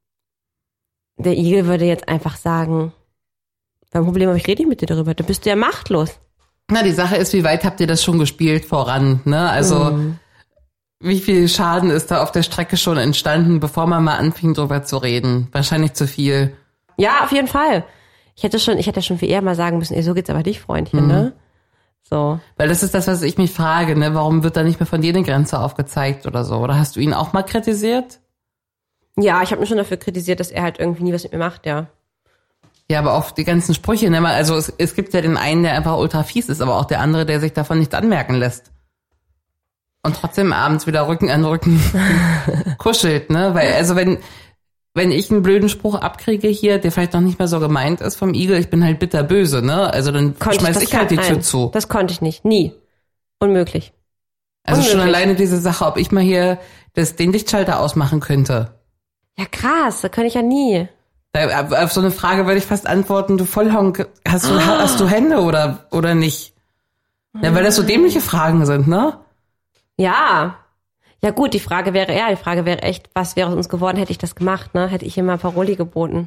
der Igel würde jetzt einfach sagen, wir haben ein Problem, aber ich rede nicht mit dir darüber. Dann bist du ja machtlos. Na, die Sache ist, wie weit habt ihr das schon gespielt voran, ne? Also, wie viel Schaden ist da auf der Strecke schon entstanden, bevor man mal anfing, drüber zu reden? Wahrscheinlich zu viel. Ja, auf jeden Fall. Ich hätte schon viel eher mal sagen müssen, so geht's aber nicht, Freundchen, ne? So. Weil das ist das, was ich mich frage, ne? Warum wird da nicht mehr von dir eine Grenze aufgezeigt oder so? Oder hast du ihn auch mal kritisiert? Ja, ich habe mich schon dafür kritisiert, dass er halt irgendwie nie was mit mir macht, ja. Ja, aber auch die ganzen Sprüche, ne? Also es gibt ja den einen, der einfach ultra fies ist, aber auch der andere, der sich davon nichts anmerken lässt. Und trotzdem abends wieder Rücken an Rücken kuschelt, ne? Weil, also wenn ich einen blöden Spruch abkriege hier, der vielleicht noch nicht mehr so gemeint ist vom Igel, ich bin halt bitterböse, ne? Also dann schmeiß ich halt die Tür zu. Das konnte ich nicht. Nie. Unmöglich. Also schon alleine diese Sache, ob ich mal hier den Lichtschalter ausmachen könnte. Ja, krass, das kann ich ja nie. Auf so eine Frage würde ich fast antworten, du Vollhonk, hast du Hände oder nicht? Ja, weil das so dämliche Fragen sind, ne? Ja. Ja gut, die Frage wäre echt, was wäre aus uns geworden, hätte ich das gemacht, ne? Hätte ich ihm mal Paroli geboten.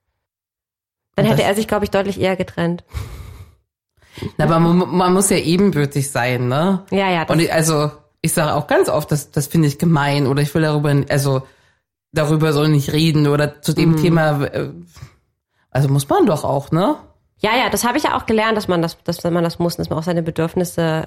Dann hätte er sich, glaube ich, deutlich eher getrennt. Na, aber man muss ja ebenbürtig sein, ne? Ja. Und ich sage auch ganz oft, das finde ich gemein oder ich will darüber soll nicht reden oder zu dem Thema, also muss man doch auch, ne? Ja, das habe ich ja auch gelernt, dass man das muss, dass man auch seine Bedürfnisse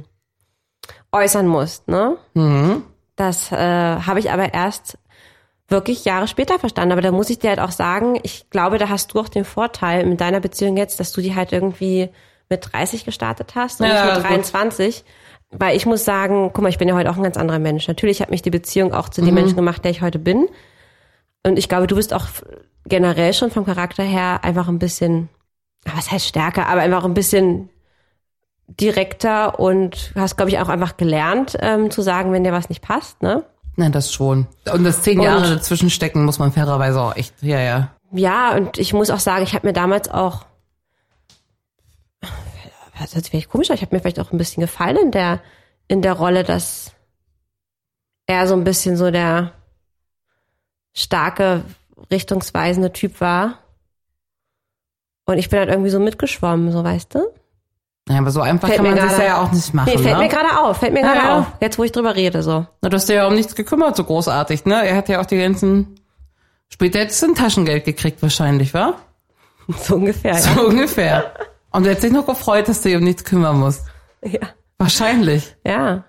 äußern muss, ne? Das habe ich aber erst wirklich Jahre später verstanden. Aber da muss ich dir halt auch sagen, ich glaube, da hast du auch den Vorteil mit deiner Beziehung jetzt, dass du die halt irgendwie mit 30 gestartet hast und nicht mit 23. Gut. Weil ich muss sagen, guck mal, ich bin ja heute auch ein ganz anderer Mensch. Natürlich hat mich die Beziehung auch zu dem Menschen gemacht, der ich heute bin. Und ich glaube, du bist auch generell schon vom Charakter her einfach ein bisschen, was heißt stärker, aber einfach ein bisschen direkter und hast, glaube ich, auch einfach gelernt, zu sagen, wenn dir was nicht passt, ne? Nein, das schon. Und das 10 Jahre dazwischen stecken, muss man fairerweise auch echt, ja. Ja, und ich muss auch sagen, ich habe mir damals auch, das hört sich vielleicht komisch an, ich habe mir vielleicht auch ein bisschen gefallen in der Rolle, dass er so ein bisschen so der starke, richtungsweisende Typ war. Und ich bin halt irgendwie so mitgeschwommen, so, weißt du? Ja, aber so einfach kann man das ja auch nicht machen. Nee, fällt mir gerade auf. Jetzt, wo ich drüber rede, so. Na, du hast dir ja um nichts gekümmert, so großartig, ne? Er hat ja auch die ganzen, später hättest du ein Taschengeld gekriegt wahrscheinlich, wa? So ungefähr, So ungefähr. Und er hat sich noch gefreut, dass du dir um nichts kümmern musst. Ja. Wahrscheinlich. Ja.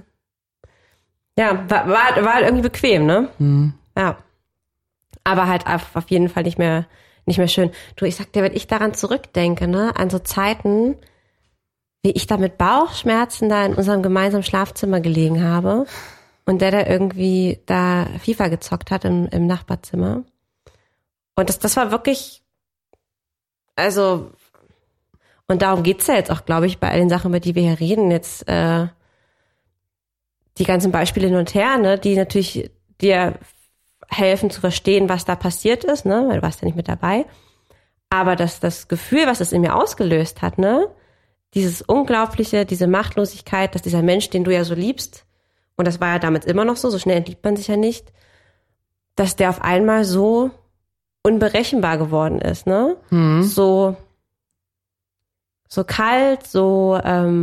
Ja, war halt irgendwie bequem, ne? Ja. Aber halt auf jeden Fall nicht mehr schön. Du, ich sag dir, wenn ich daran zurückdenke, ne, an so Zeiten, wie ich da mit Bauchschmerzen da in unserem gemeinsamen Schlafzimmer gelegen habe und der da irgendwie da FIFA gezockt hat im Nachbarzimmer. Und das war wirklich, also, und darum geht's ja jetzt auch, glaube ich, bei all den Sachen, über die wir hier reden, jetzt die ganzen Beispiele hin und her, ne, die natürlich dir helfen zu verstehen, was da passiert ist, ne, weil du warst ja nicht mit dabei. Aber das Gefühl, was es in mir ausgelöst hat, ne, dieses Unglaubliche, diese Machtlosigkeit, dass dieser Mensch, den du ja so liebst, und das war ja damals immer noch so schnell entliebt man sich ja nicht, dass der auf einmal so unberechenbar geworden ist, ne? So kalt, so,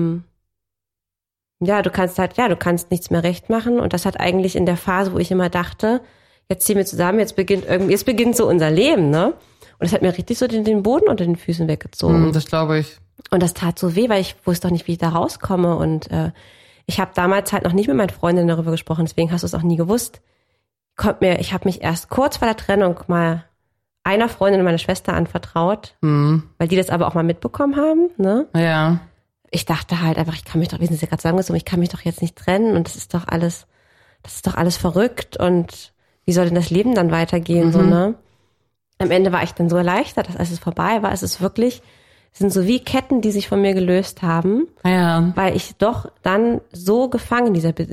du kannst nichts mehr recht machen. Und das hat eigentlich in der Phase, wo ich immer dachte, jetzt ziehen wir zusammen, jetzt beginnt so unser Leben, ne? Und das hat mir richtig so den Boden unter den Füßen weggezogen. Das glaube ich. Und das tat so weh, weil ich wusste auch nicht, wie ich da rauskomme. Und ich habe damals halt noch nicht mit meinen Freundinnen darüber gesprochen, deswegen hast du es auch nie gewusst. Ich habe mich erst kurz vor der Trennung mal einer Freundin und meiner Schwester anvertraut, weil die das aber auch mal mitbekommen haben, ne? Ja. Ich dachte halt einfach, wie sind Sie gerade sagen, ich kann mich doch jetzt nicht trennen und das ist doch alles verrückt und wie soll denn das Leben dann weitergehen, so, ne? Am Ende war ich dann so erleichtert, dass als es vorbei war, es ist wirklich sind so wie Ketten, die sich von mir gelöst haben, weil ich doch dann so gefangen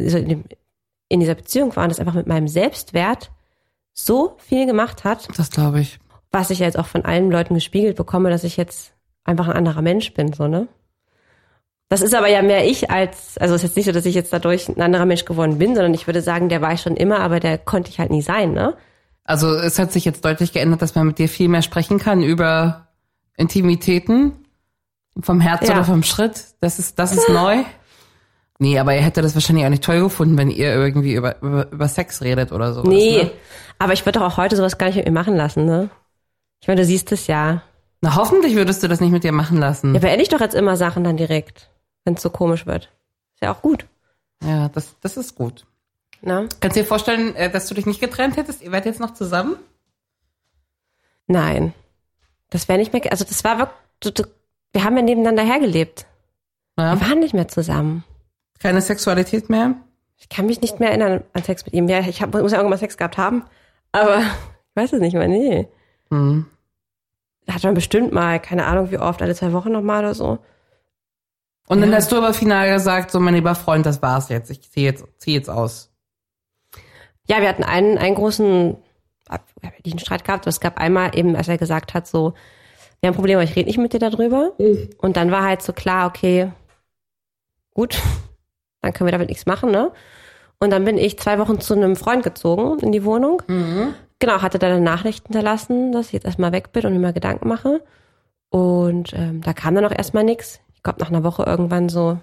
in dieser Beziehung war und das einfach mit meinem Selbstwert so viel gemacht hat. Das glaube ich. Was ich jetzt auch von allen Leuten gespiegelt bekomme, dass ich jetzt einfach ein anderer Mensch bin, so, ne? Das ist aber ja mehr ich also es ist jetzt nicht so, dass ich jetzt dadurch ein anderer Mensch geworden bin, sondern ich würde sagen, der war ich schon immer, aber der konnte ich halt nie sein, ne? Also es hat sich jetzt deutlich geändert, dass man mit dir viel mehr sprechen kann über Intimitäten, vom Herz oder vom Schritt. Das ist neu. Nee, aber ihr hättet das wahrscheinlich auch nicht toll gefunden, wenn ihr irgendwie über Sex redet oder sowas. Nee, ne? Aber ich würde doch auch heute sowas gar nicht mit mir machen lassen, ne? Ich meine, du siehst es ja. Na, hoffentlich würdest du das nicht mit dir machen lassen. Ja, beende ich doch jetzt immer Sachen dann direkt, wenn es so komisch wird. Ist ja auch gut. Ja, das ist gut. Na? Kannst du dir vorstellen, dass du dich nicht getrennt hättest? Ihr werdet jetzt noch zusammen? Nein. Das wäre nicht mehr, also das war wirklich, wir haben ja nebeneinander hergelebt. Ja. Wir waren nicht mehr zusammen. Keine Sexualität mehr? Ich kann mich nicht mehr erinnern an Sex mit ihm. Ja, muss ja irgendwann mal Sex gehabt haben, aber ich weiß es nicht mehr, nee. Hat man bestimmt mal, keine Ahnung wie oft, alle 2 Wochen nochmal oder so. Und dann hast du aber final gesagt, so mein lieber Freund, das war's jetzt. Ich zieh jetzt aus. Ja, wir hatten einen großen Streit gehabt. Aber es gab einmal eben, als er gesagt hat, so, wir haben ein Problem, aber ich rede nicht mit dir darüber. Und dann war halt so klar, okay, gut, dann können wir damit nichts machen, ne? Und dann bin ich 2 Wochen zu einem Freund gezogen in die Wohnung. Genau, hatte da eine Nachricht hinterlassen, dass ich jetzt erstmal weg bin und mir mal Gedanken mache. Und da kam dann auch erstmal nichts. Ich glaube, nach einer Woche irgendwann so,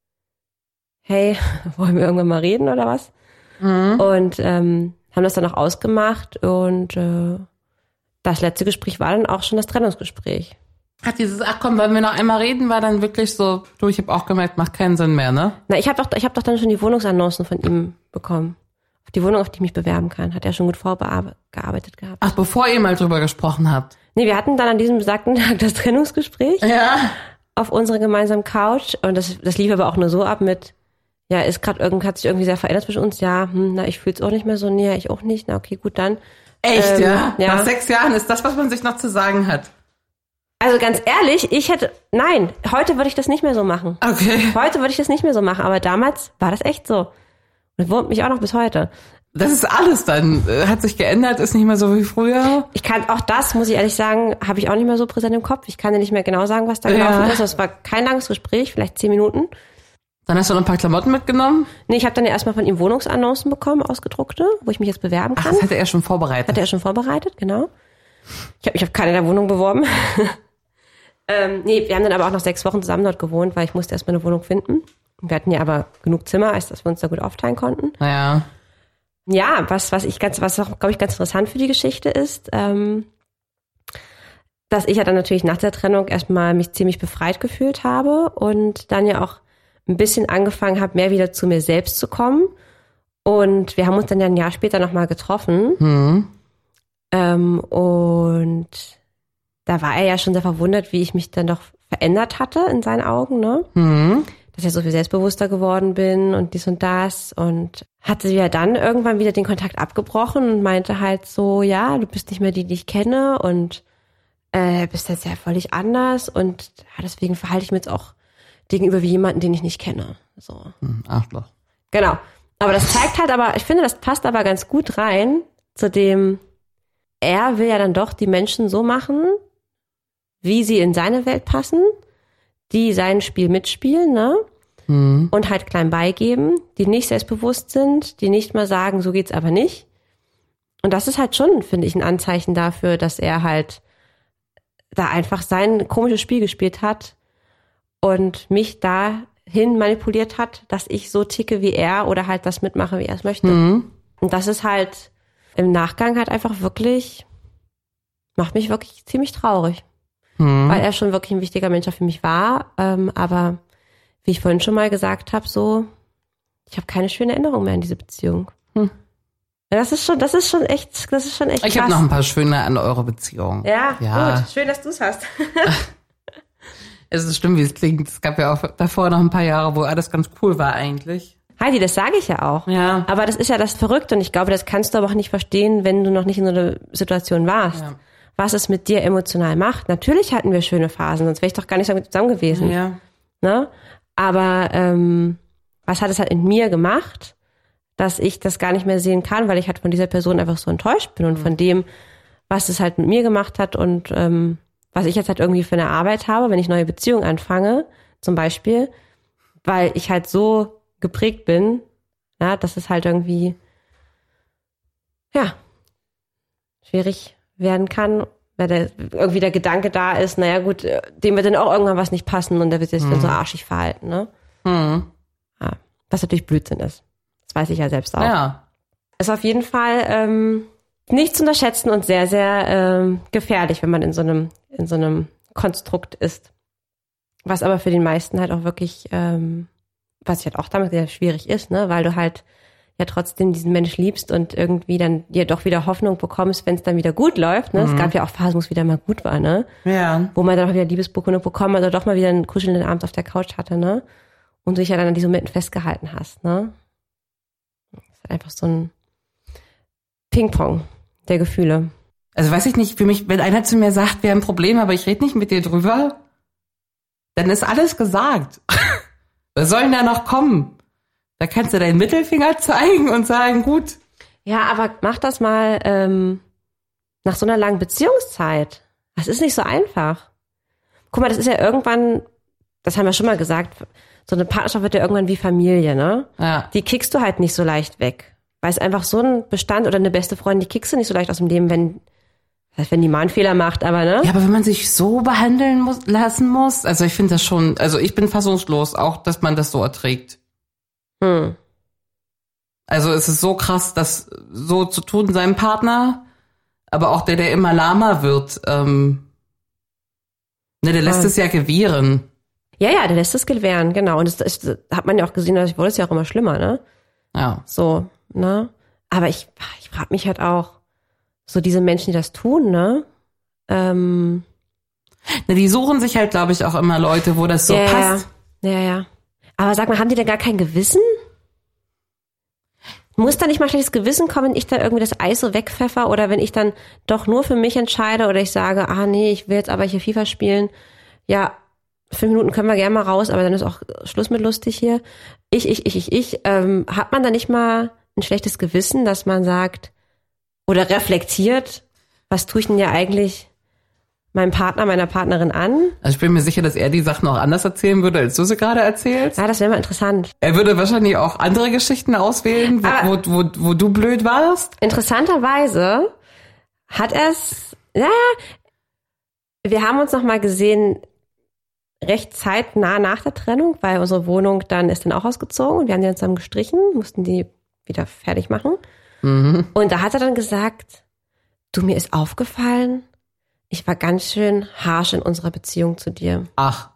hey, wollen wir irgendwann mal reden oder was? Und haben das dann auch ausgemacht. Und das letzte Gespräch war dann auch schon das Trennungsgespräch. Hat ach komm, wollen wir noch einmal reden, war dann wirklich so, ich habe auch gemerkt, macht keinen Sinn mehr, ne? Na, ich hab doch dann schon die Wohnungsannoncen von ihm bekommen. Die Wohnung, auf die ich mich bewerben kann, hat er schon gut vorgearbeitet gehabt. Ach, bevor ihr mal drüber gesprochen habt? Nee, wir hatten dann an diesem besagten Tag das Trennungsgespräch. Ja. Auf unserer gemeinsamen Couch. Und das lief aber auch nur so ab mit, ja, hat sich irgendwie sehr verändert zwischen uns. Ja, ich fühl's auch nicht mehr so näher, ich auch nicht. Na, okay, gut, dann. Echt, ja? Nach 6 Jahren ist das, was man sich noch zu sagen hat. Also ganz ehrlich, heute würde ich das nicht mehr so machen. Okay. Heute würde ich das nicht mehr so machen, aber damals war das echt so. Und wurmt mich auch noch bis heute. Das ist alles dann, hat sich geändert, ist nicht mehr so wie früher. Auch das, muss ich ehrlich sagen, habe ich auch nicht mehr so präsent im Kopf. Ich kann dir nicht mehr genau sagen, was da gelaufen ist. Es war kein langes Gespräch, vielleicht 10 Minuten. Dann hast du noch ein paar Klamotten mitgenommen? Nee, ich habe dann erstmal von ihm Wohnungsannoncen bekommen, ausgedruckte, wo ich mich jetzt bewerben kann. Ach, das hatte er schon vorbereitet. Hat er schon vorbereitet, genau. Ich habe keine der Wohnung beworben. Nee, wir haben dann aber auch noch 6 Wochen zusammen dort gewohnt, weil ich musste erstmal eine Wohnung finden. Wir hatten ja aber genug Zimmer, als dass wir uns da gut aufteilen konnten. Naja. Ja, was auch, glaube ich, ganz interessant für die Geschichte ist, dass ich ja dann natürlich nach der Trennung erstmal mich ziemlich befreit gefühlt habe und dann ja auch ein bisschen angefangen habe, mehr wieder zu mir selbst zu kommen. Und wir haben uns dann ja ein Jahr später nochmal getroffen. Und da war er ja schon sehr verwundert, wie ich mich dann doch verändert hatte in seinen Augen, ne? Dass ich so viel selbstbewusster geworden bin und dies und das. Und hatte ja dann irgendwann wieder den Kontakt abgebrochen und meinte halt so, ja, du bist nicht mehr die ich kenne und bist jetzt ja völlig anders. Und ja, deswegen verhalte ich mich jetzt auch gegenüber wie jemanden, den ich nicht kenne. So. Arschloch. Genau. Aber das zeigt halt ich finde, das passt aber ganz gut rein zu dem, er will ja dann doch die Menschen so machen, wie sie in seine Welt passen, die sein Spiel mitspielen, ne? Und halt klein beigeben, die nicht selbstbewusst sind, die nicht mal sagen, so geht's aber nicht. Und das ist halt schon, finde ich, ein Anzeichen dafür, dass er halt da einfach sein komisches Spiel gespielt hat und mich dahin manipuliert hat, dass ich so ticke wie er oder halt das mitmache, wie er es möchte. Und das ist halt im Nachgang halt einfach wirklich, macht mich wirklich ziemlich traurig. Weil er schon wirklich ein wichtiger Mensch für mich war. Aber wie ich vorhin schon mal gesagt habe, so, ich habe keine schöne Erinnerung mehr an diese Beziehung. Das ist schon echt krass. Ich habe noch ein paar schöne an eure Beziehung. Ja, gut. Schön, dass du es hast. Es ist schlimm, wie es klingt. Es gab ja auch davor noch ein paar Jahre, wo alles ganz cool war eigentlich. Heidi, das sage ich ja auch. Ja. Aber das ist ja das Verrückte und ich glaube, das kannst du aber auch nicht verstehen, wenn du noch nicht in so einer Situation warst. Ja. was es mit dir emotional macht. Natürlich hatten wir schöne Phasen, sonst wäre ich doch gar nicht so mit zusammen gewesen. Ja. Ne? Aber was hat es halt in mir gemacht, dass ich das gar nicht mehr sehen kann, weil ich halt von dieser Person einfach so enttäuscht bin und von dem, was es halt mit mir gemacht hat und was ich jetzt halt irgendwie für eine Arbeit habe, wenn ich neue Beziehungen anfange, zum Beispiel, weil ich halt so geprägt bin, ja, dass es halt irgendwie, ja, schwierig werden kann, weil irgendwie der Gedanke da ist, naja gut, dem wird dann auch irgendwann was nicht passen und der wird sich dann so arschig verhalten, ne? Ja, was natürlich Blödsinn ist. Das weiß ich ja selbst auch. Ja. Ist auf jeden Fall nicht zu unterschätzen und sehr, sehr gefährlich, wenn man in so einem Konstrukt ist. Was aber für den meisten halt auch wirklich, was ich halt auch damit sehr schwierig ist, ne, weil du halt ja trotzdem diesen Mensch liebst und irgendwie dann dir doch wieder Hoffnung bekommst, wenn es dann wieder gut läuft, ne. Es gab ja auch Phasen, wo es wieder mal gut war, ne. Ja. Wo man dann auch wieder Liebesbekundung bekommen hat oder doch mal wieder einen kuschelnden Abend auf der Couch hatte, ne. Und du dich ja dann an diesen Momenten festgehalten hast, ne. Das ist einfach so ein Ping-Pong der Gefühle. Also weiß ich nicht, für mich, wenn einer zu mir sagt, wir haben ein Problem, aber ich rede nicht mit dir drüber, dann ist alles gesagt. Was soll denn da noch kommen? Da kannst du deinen Mittelfinger zeigen und sagen, gut. Ja, aber mach das mal nach so einer langen Beziehungszeit. Das ist nicht so einfach. Guck mal, das ist ja irgendwann, das haben wir schon mal gesagt, so eine Partnerschaft wird ja irgendwann wie Familie, ne? Ja. Die kickst du halt nicht so leicht weg. Weil es einfach so ein Bestand oder eine beste Freundin, die kickst du nicht so leicht aus dem Leben, wenn die mal einen Fehler macht, aber ne? Ja, aber wenn man sich so behandeln lassen muss, also ich finde das schon, also ich bin fassungslos, auch, dass man das so erträgt. Also es ist so krass, das so zu tun seinem Partner, aber auch der immer lahmer wird, der lässt es ja gewähren. Ja, der lässt es gewähren, genau. Und das hat man ja auch gesehen, das wurde es ja auch immer schlimmer, ne? Ja. So, ne? Aber ich frage mich halt auch, so diese Menschen, die das tun, ne? Die suchen sich halt, glaube ich, auch immer Leute, wo das so passt. Ja. Aber sag mal, haben die denn gar kein Gewissen? Muss da nicht mal schlechtes Gewissen kommen, wenn ich da irgendwie das Eis so wegpfeffer oder wenn ich dann doch nur für mich entscheide oder ich sage, nee, ich will jetzt aber hier FIFA spielen. Ja, 5 Minuten können wir gerne mal raus, aber dann ist auch Schluss mit lustig hier. Hat man da nicht mal ein schlechtes Gewissen, dass man sagt oder reflektiert, was tue ich denn ja eigentlich meinem Partner, meiner Partnerin an? Also ich bin mir sicher, dass er die Sachen auch anders erzählen würde, als du sie gerade erzählst. Ja, das wäre mal interessant. Er würde wahrscheinlich auch andere Geschichten auswählen, wo du blöd warst. Interessanterweise hat es, wir haben uns noch mal gesehen, recht zeitnah nach der Trennung, weil unsere Wohnung dann ist dann auch ausgezogen und wir haben die dann zusammen gestrichen, mussten die wieder fertig machen. Und da hat er dann gesagt, du, mir ist aufgefallen, ich war ganz schön harsch in unserer Beziehung zu dir. Ach.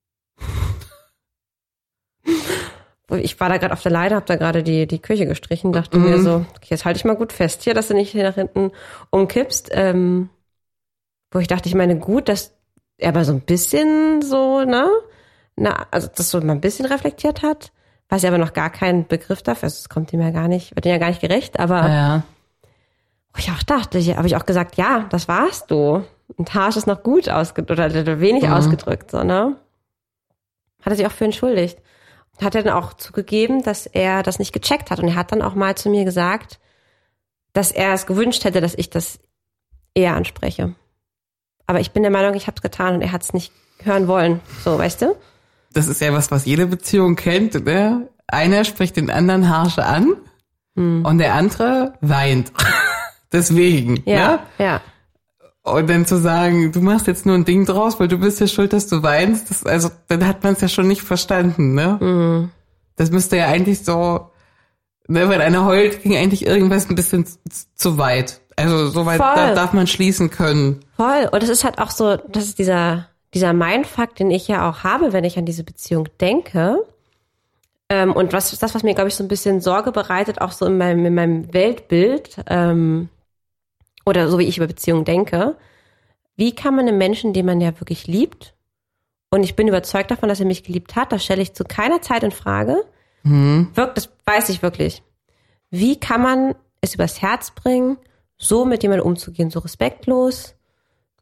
Ich war da gerade auf der Leiter, habe da gerade die Küche gestrichen, dachte mir so, okay, jetzt halte ich mal gut fest hier, dass du nicht hier nach hinten umkippst. Wo ich dachte, ich meine, gut, dass er aber so ein bisschen so, also das so mal ein bisschen reflektiert hat, weiß ich aber noch gar keinen Begriff dafür, es kommt ihm ja gar nicht, wird ihm ja gar nicht gerecht, aber ja. Wo ich auch dachte, habe ich auch gesagt, ja, das warst du. Und harsch ist noch gut oder wenig ausgedrückt, so, ne? Hat er sich auch für entschuldigt. Hat er dann auch zugegeben, dass er das nicht gecheckt hat. Und er hat dann auch mal zu mir gesagt, dass er es gewünscht hätte, dass ich das eher anspreche. Aber ich bin der Meinung, ich habe es getan und er hat es nicht hören wollen. So, weißt du? Das ist ja was jede Beziehung kennt, ne? Einer spricht den anderen harsche an und der andere weint. Deswegen, ja, ne? Ja. Und dann zu sagen, du machst jetzt nur ein Ding draus, weil du bist ja schuld, dass du weinst, dann hat man es ja schon nicht verstanden, ne? Das müsste ja eigentlich so, ne, wenn einer heult, ging eigentlich irgendwas ein bisschen zu weit. Also so weit darf man schließen können. Voll. Und das ist halt auch so, das ist dieser Mindfuck, den ich ja auch habe, wenn ich an diese Beziehung denke. Und was mir, glaube ich, so ein bisschen Sorge bereitet, auch so in meinem Weltbild, oder so wie ich über Beziehungen denke. Wie kann man einen Menschen, den man ja wirklich liebt, und ich bin überzeugt davon, dass er mich geliebt hat, das stelle ich zu keiner Zeit in Frage. Das weiß ich wirklich. Wie kann man es übers Herz bringen, so mit jemandem umzugehen, so respektlos,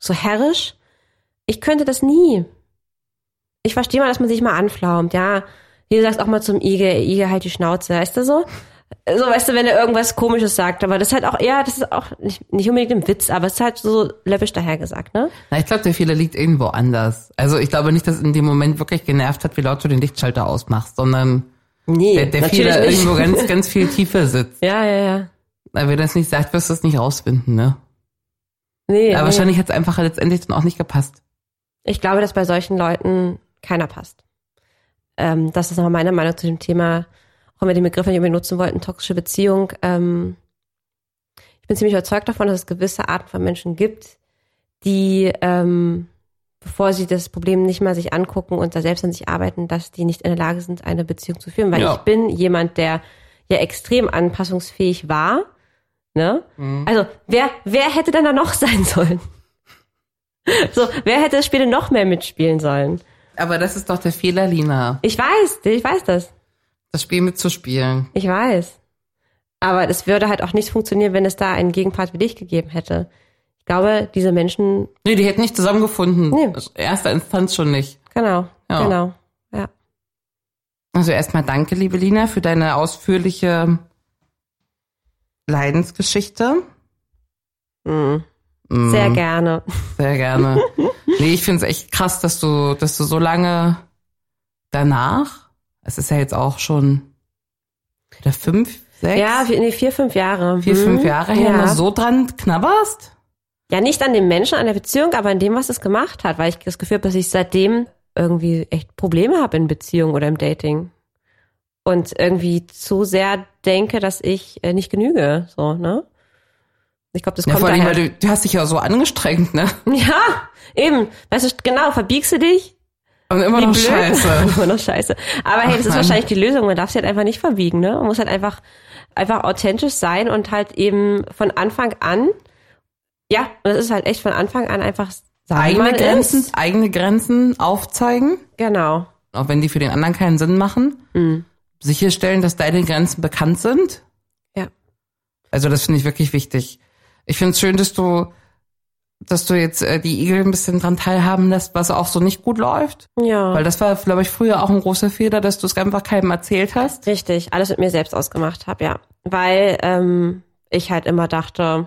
so herrisch. Ich könnte das nie. Ich verstehe mal, dass man sich mal anflaumt, ja. Wie du sagst auch mal zum Igel halt die Schnauze, weißt du so? So, weißt du, wenn er irgendwas Komisches sagt, aber das ist halt auch eher, das ist auch nicht unbedingt ein Witz, aber es ist halt so läppisch dahergesagt, ne? Na, ich glaube, der Fehler liegt irgendwo anders. Also ich glaube nicht, dass in dem Moment wirklich genervt hat, wie laut du den Lichtschalter ausmachst, sondern der Fehler nicht. Irgendwo ganz, ganz viel tiefer sitzt. Ja. Weil wenn er es nicht sagt, wirst du es nicht rausfinden, ne? Nee. Aber wahrscheinlich hat es einfach letztendlich dann auch nicht gepasst. Ich glaube, dass bei solchen Leuten keiner passt. Das ist nochmal meine Meinung zu dem Thema, auch wenn wir den Begriff nicht unbedingt nutzen wollten, toxische Beziehung. Ich bin ziemlich überzeugt davon, dass es gewisse Arten von Menschen gibt, die, bevor sie das Problem nicht mal sich angucken und da selbst an sich arbeiten, dass die nicht in der Lage sind, eine Beziehung zu führen. Weil ich bin jemand, der ja extrem anpassungsfähig war. Ne? Mhm. Also, wer hätte denn da noch sein sollen? So, wer hätte das Spiel noch mehr mitspielen sollen? Aber das ist doch der Fehler, Lina. Ich weiß das. Das Spiel mitzuspielen. Ich weiß. Aber das würde halt auch nicht funktionieren, wenn es da einen Gegenpart wie dich gegeben hätte. Ich glaube, diese Menschen... Nee, die hätten nicht zusammengefunden. Nee. Erster Instanz schon nicht. Genau. Ja. Also erstmal danke, liebe Lina, für deine ausführliche Leidensgeschichte. Sehr gerne. Sehr gerne. Nee, ich finde es echt krass, dass du so lange danach, es ist ja jetzt auch schon wieder 5, 6? Ja, 4, 5 Jahre. 4, 5 Jahre her, noch so dran knabberst? Ja, nicht an dem Menschen, an der Beziehung, aber an dem, was es gemacht hat, weil ich das Gefühl habe, dass ich seitdem irgendwie echt Probleme habe in Beziehung oder im Dating. Und irgendwie zu sehr denke, dass ich nicht genüge, so, ne? Ich glaube, das kommt vor allem, daher. weil du hast dich ja so angestrengt, ne? Ja, eben. Weißt du, genau, verbiegst du dich. Und immer noch scheiße. Immer noch scheiße. Aber hey, das ist wahrscheinlich die Lösung. Man darf sich halt einfach nicht verbiegen, ne? Man muss halt einfach authentisch sein und halt eben von Anfang an, ja, und das ist halt echt von Anfang an einfach sagen, eigene Grenzen aufzeigen. Genau. Auch wenn die für den anderen keinen Sinn machen. Mhm. Sicherstellen, dass deine Grenzen bekannt sind. Ja. Also das finde ich wirklich wichtig. Ich finde es schön, dass du jetzt die Igel ein bisschen dran teilhaben lässt, was auch so nicht gut läuft. Ja. Weil das war, glaube ich, früher auch ein großer Fehler, dass du es einfach keinem erzählt hast. Richtig, alles mit mir selbst ausgemacht habe, ja. Weil ich halt immer dachte,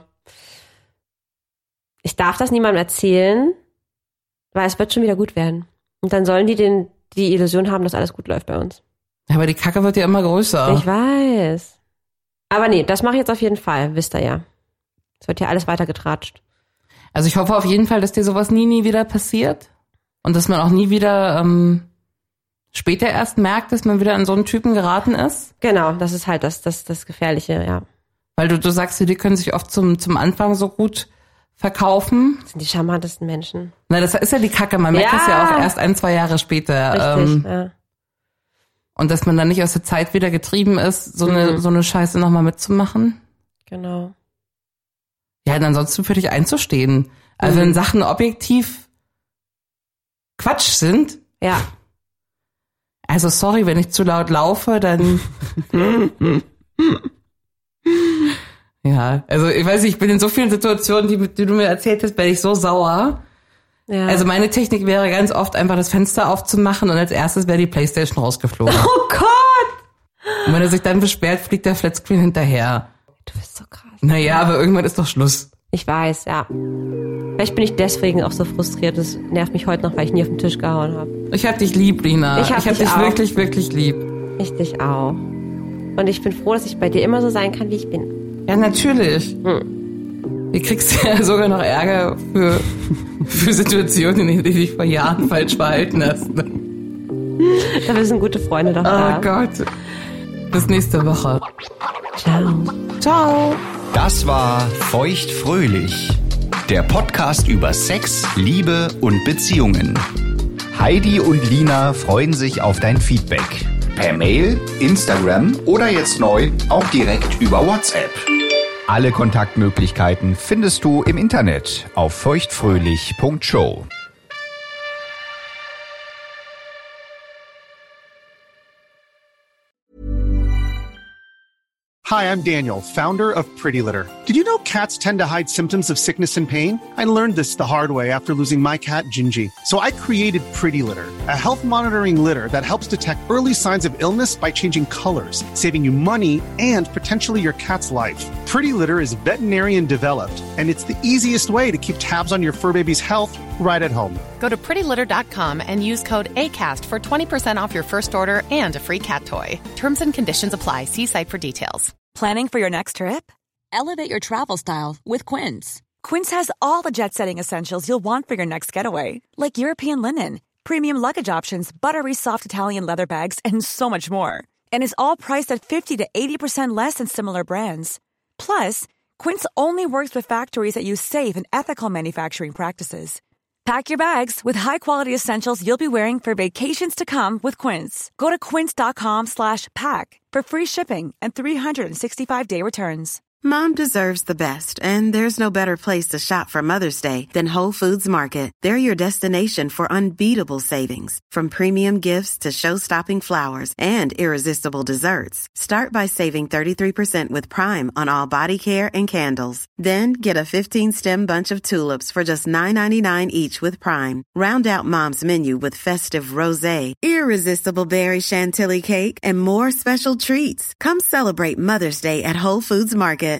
ich darf das niemandem erzählen, weil es wird schon wieder gut werden. Und dann sollen die Illusion haben, dass alles gut läuft bei uns. Aber die Kacke wird ja immer größer. Ich weiß. Aber nee, das mache ich jetzt auf jeden Fall, wisst ihr ja. Es wird ja alles weitergetratscht. Also ich hoffe auf jeden Fall, dass dir sowas nie wieder passiert. Und dass man auch nie wieder später erst merkt, dass man wieder an so einen Typen geraten ist. Genau, das ist halt das Gefährliche, ja. Weil du sagst, die können sich oft zum Anfang so gut verkaufen. Das sind die charmantesten Menschen. Na, das ist ja die Kacke. Man merkt das ja auch erst 1, 2 Jahre später. Richtig, ja. Und dass man dann nicht aus der Zeit wieder getrieben ist, so eine Scheiße nochmal mitzumachen. Genau. Ja, und ansonsten für dich einzustehen. Also wenn Sachen objektiv Quatsch sind. Ja. Also sorry, wenn ich zu laut laufe, dann... Ja, also ich weiß nicht, ich bin in so vielen Situationen, die du mir erzählt hast, bin ich so sauer. Ja. Also meine Technik wäre ganz oft einfach das Fenster aufzumachen und als erstes wäre die Playstation rausgeflogen. Oh Gott! Und wenn er sich dann beschwert, fliegt der Flatscreen hinterher. Du bist so krass. Naja, aber irgendwann ist doch Schluss. Ich weiß, ja. Vielleicht bin ich deswegen auch so frustriert. Das nervt mich heute noch, weil ich nie auf den Tisch gehauen habe. Ich hab dich lieb, Lina. Ich hab dich wirklich, wirklich lieb. Ich dich auch. Und ich bin froh, dass ich bei dir immer so sein kann, wie ich bin. Ja, natürlich. Du kriegst ja sogar noch Ärger für Situationen, in denen du dich vor Jahren falsch verhalten hast. Dafür sind gute Freunde doch da. Oh Gott. Bis nächste Woche. Ciao. Ciao. Das war Feuchtfröhlich, der Podcast über Sex, Liebe und Beziehungen. Heidi und Lina freuen sich auf dein Feedback. Per Mail, Instagram oder jetzt neu auch direkt über WhatsApp. Alle Kontaktmöglichkeiten findest du im Internet auf feuchtfröhlich.show. Hi, I'm Daniel, founder of Pretty Litter. Did you know cats tend to hide symptoms of sickness and pain? I learned this the hard way after losing my cat, Gingy. So I created Pretty Litter, a health monitoring litter that helps detect early signs of illness by changing colors, saving you money and potentially your cat's life. Pretty Litter is veterinarian developed, and it's the easiest way to keep tabs on your fur baby's health right at home. Go to prettylitter.com and use code ACAST for 20% off your first order and a free cat toy. Terms and conditions apply. See site for details. Planning for your next trip? Elevate your travel style with Quince. Quince has all the jet-setting essentials you'll want for your next getaway, like European linen, premium luggage options, buttery soft Italian leather bags, and so much more. And is all priced at 50 to 80% less than similar brands. Plus, Quince only works with factories that use safe and ethical manufacturing practices. Pack your bags with high-quality essentials you'll be wearing for vacations to come with Quince. Go to quince.com/pack for free shipping and 365-day returns. Mom deserves the best, and there's no better place to shop for Mother's Day than Whole Foods Market. They're your destination for unbeatable savings, from premium gifts to show-stopping flowers and irresistible desserts. Start by saving 33% with Prime on all body care and candles. Then get a 15-stem bunch of tulips for just $9.99 each with Prime. Round out Mom's menu with festive rosé, irresistible berry chantilly cake, and more special treats. Come celebrate Mother's Day at Whole Foods Market.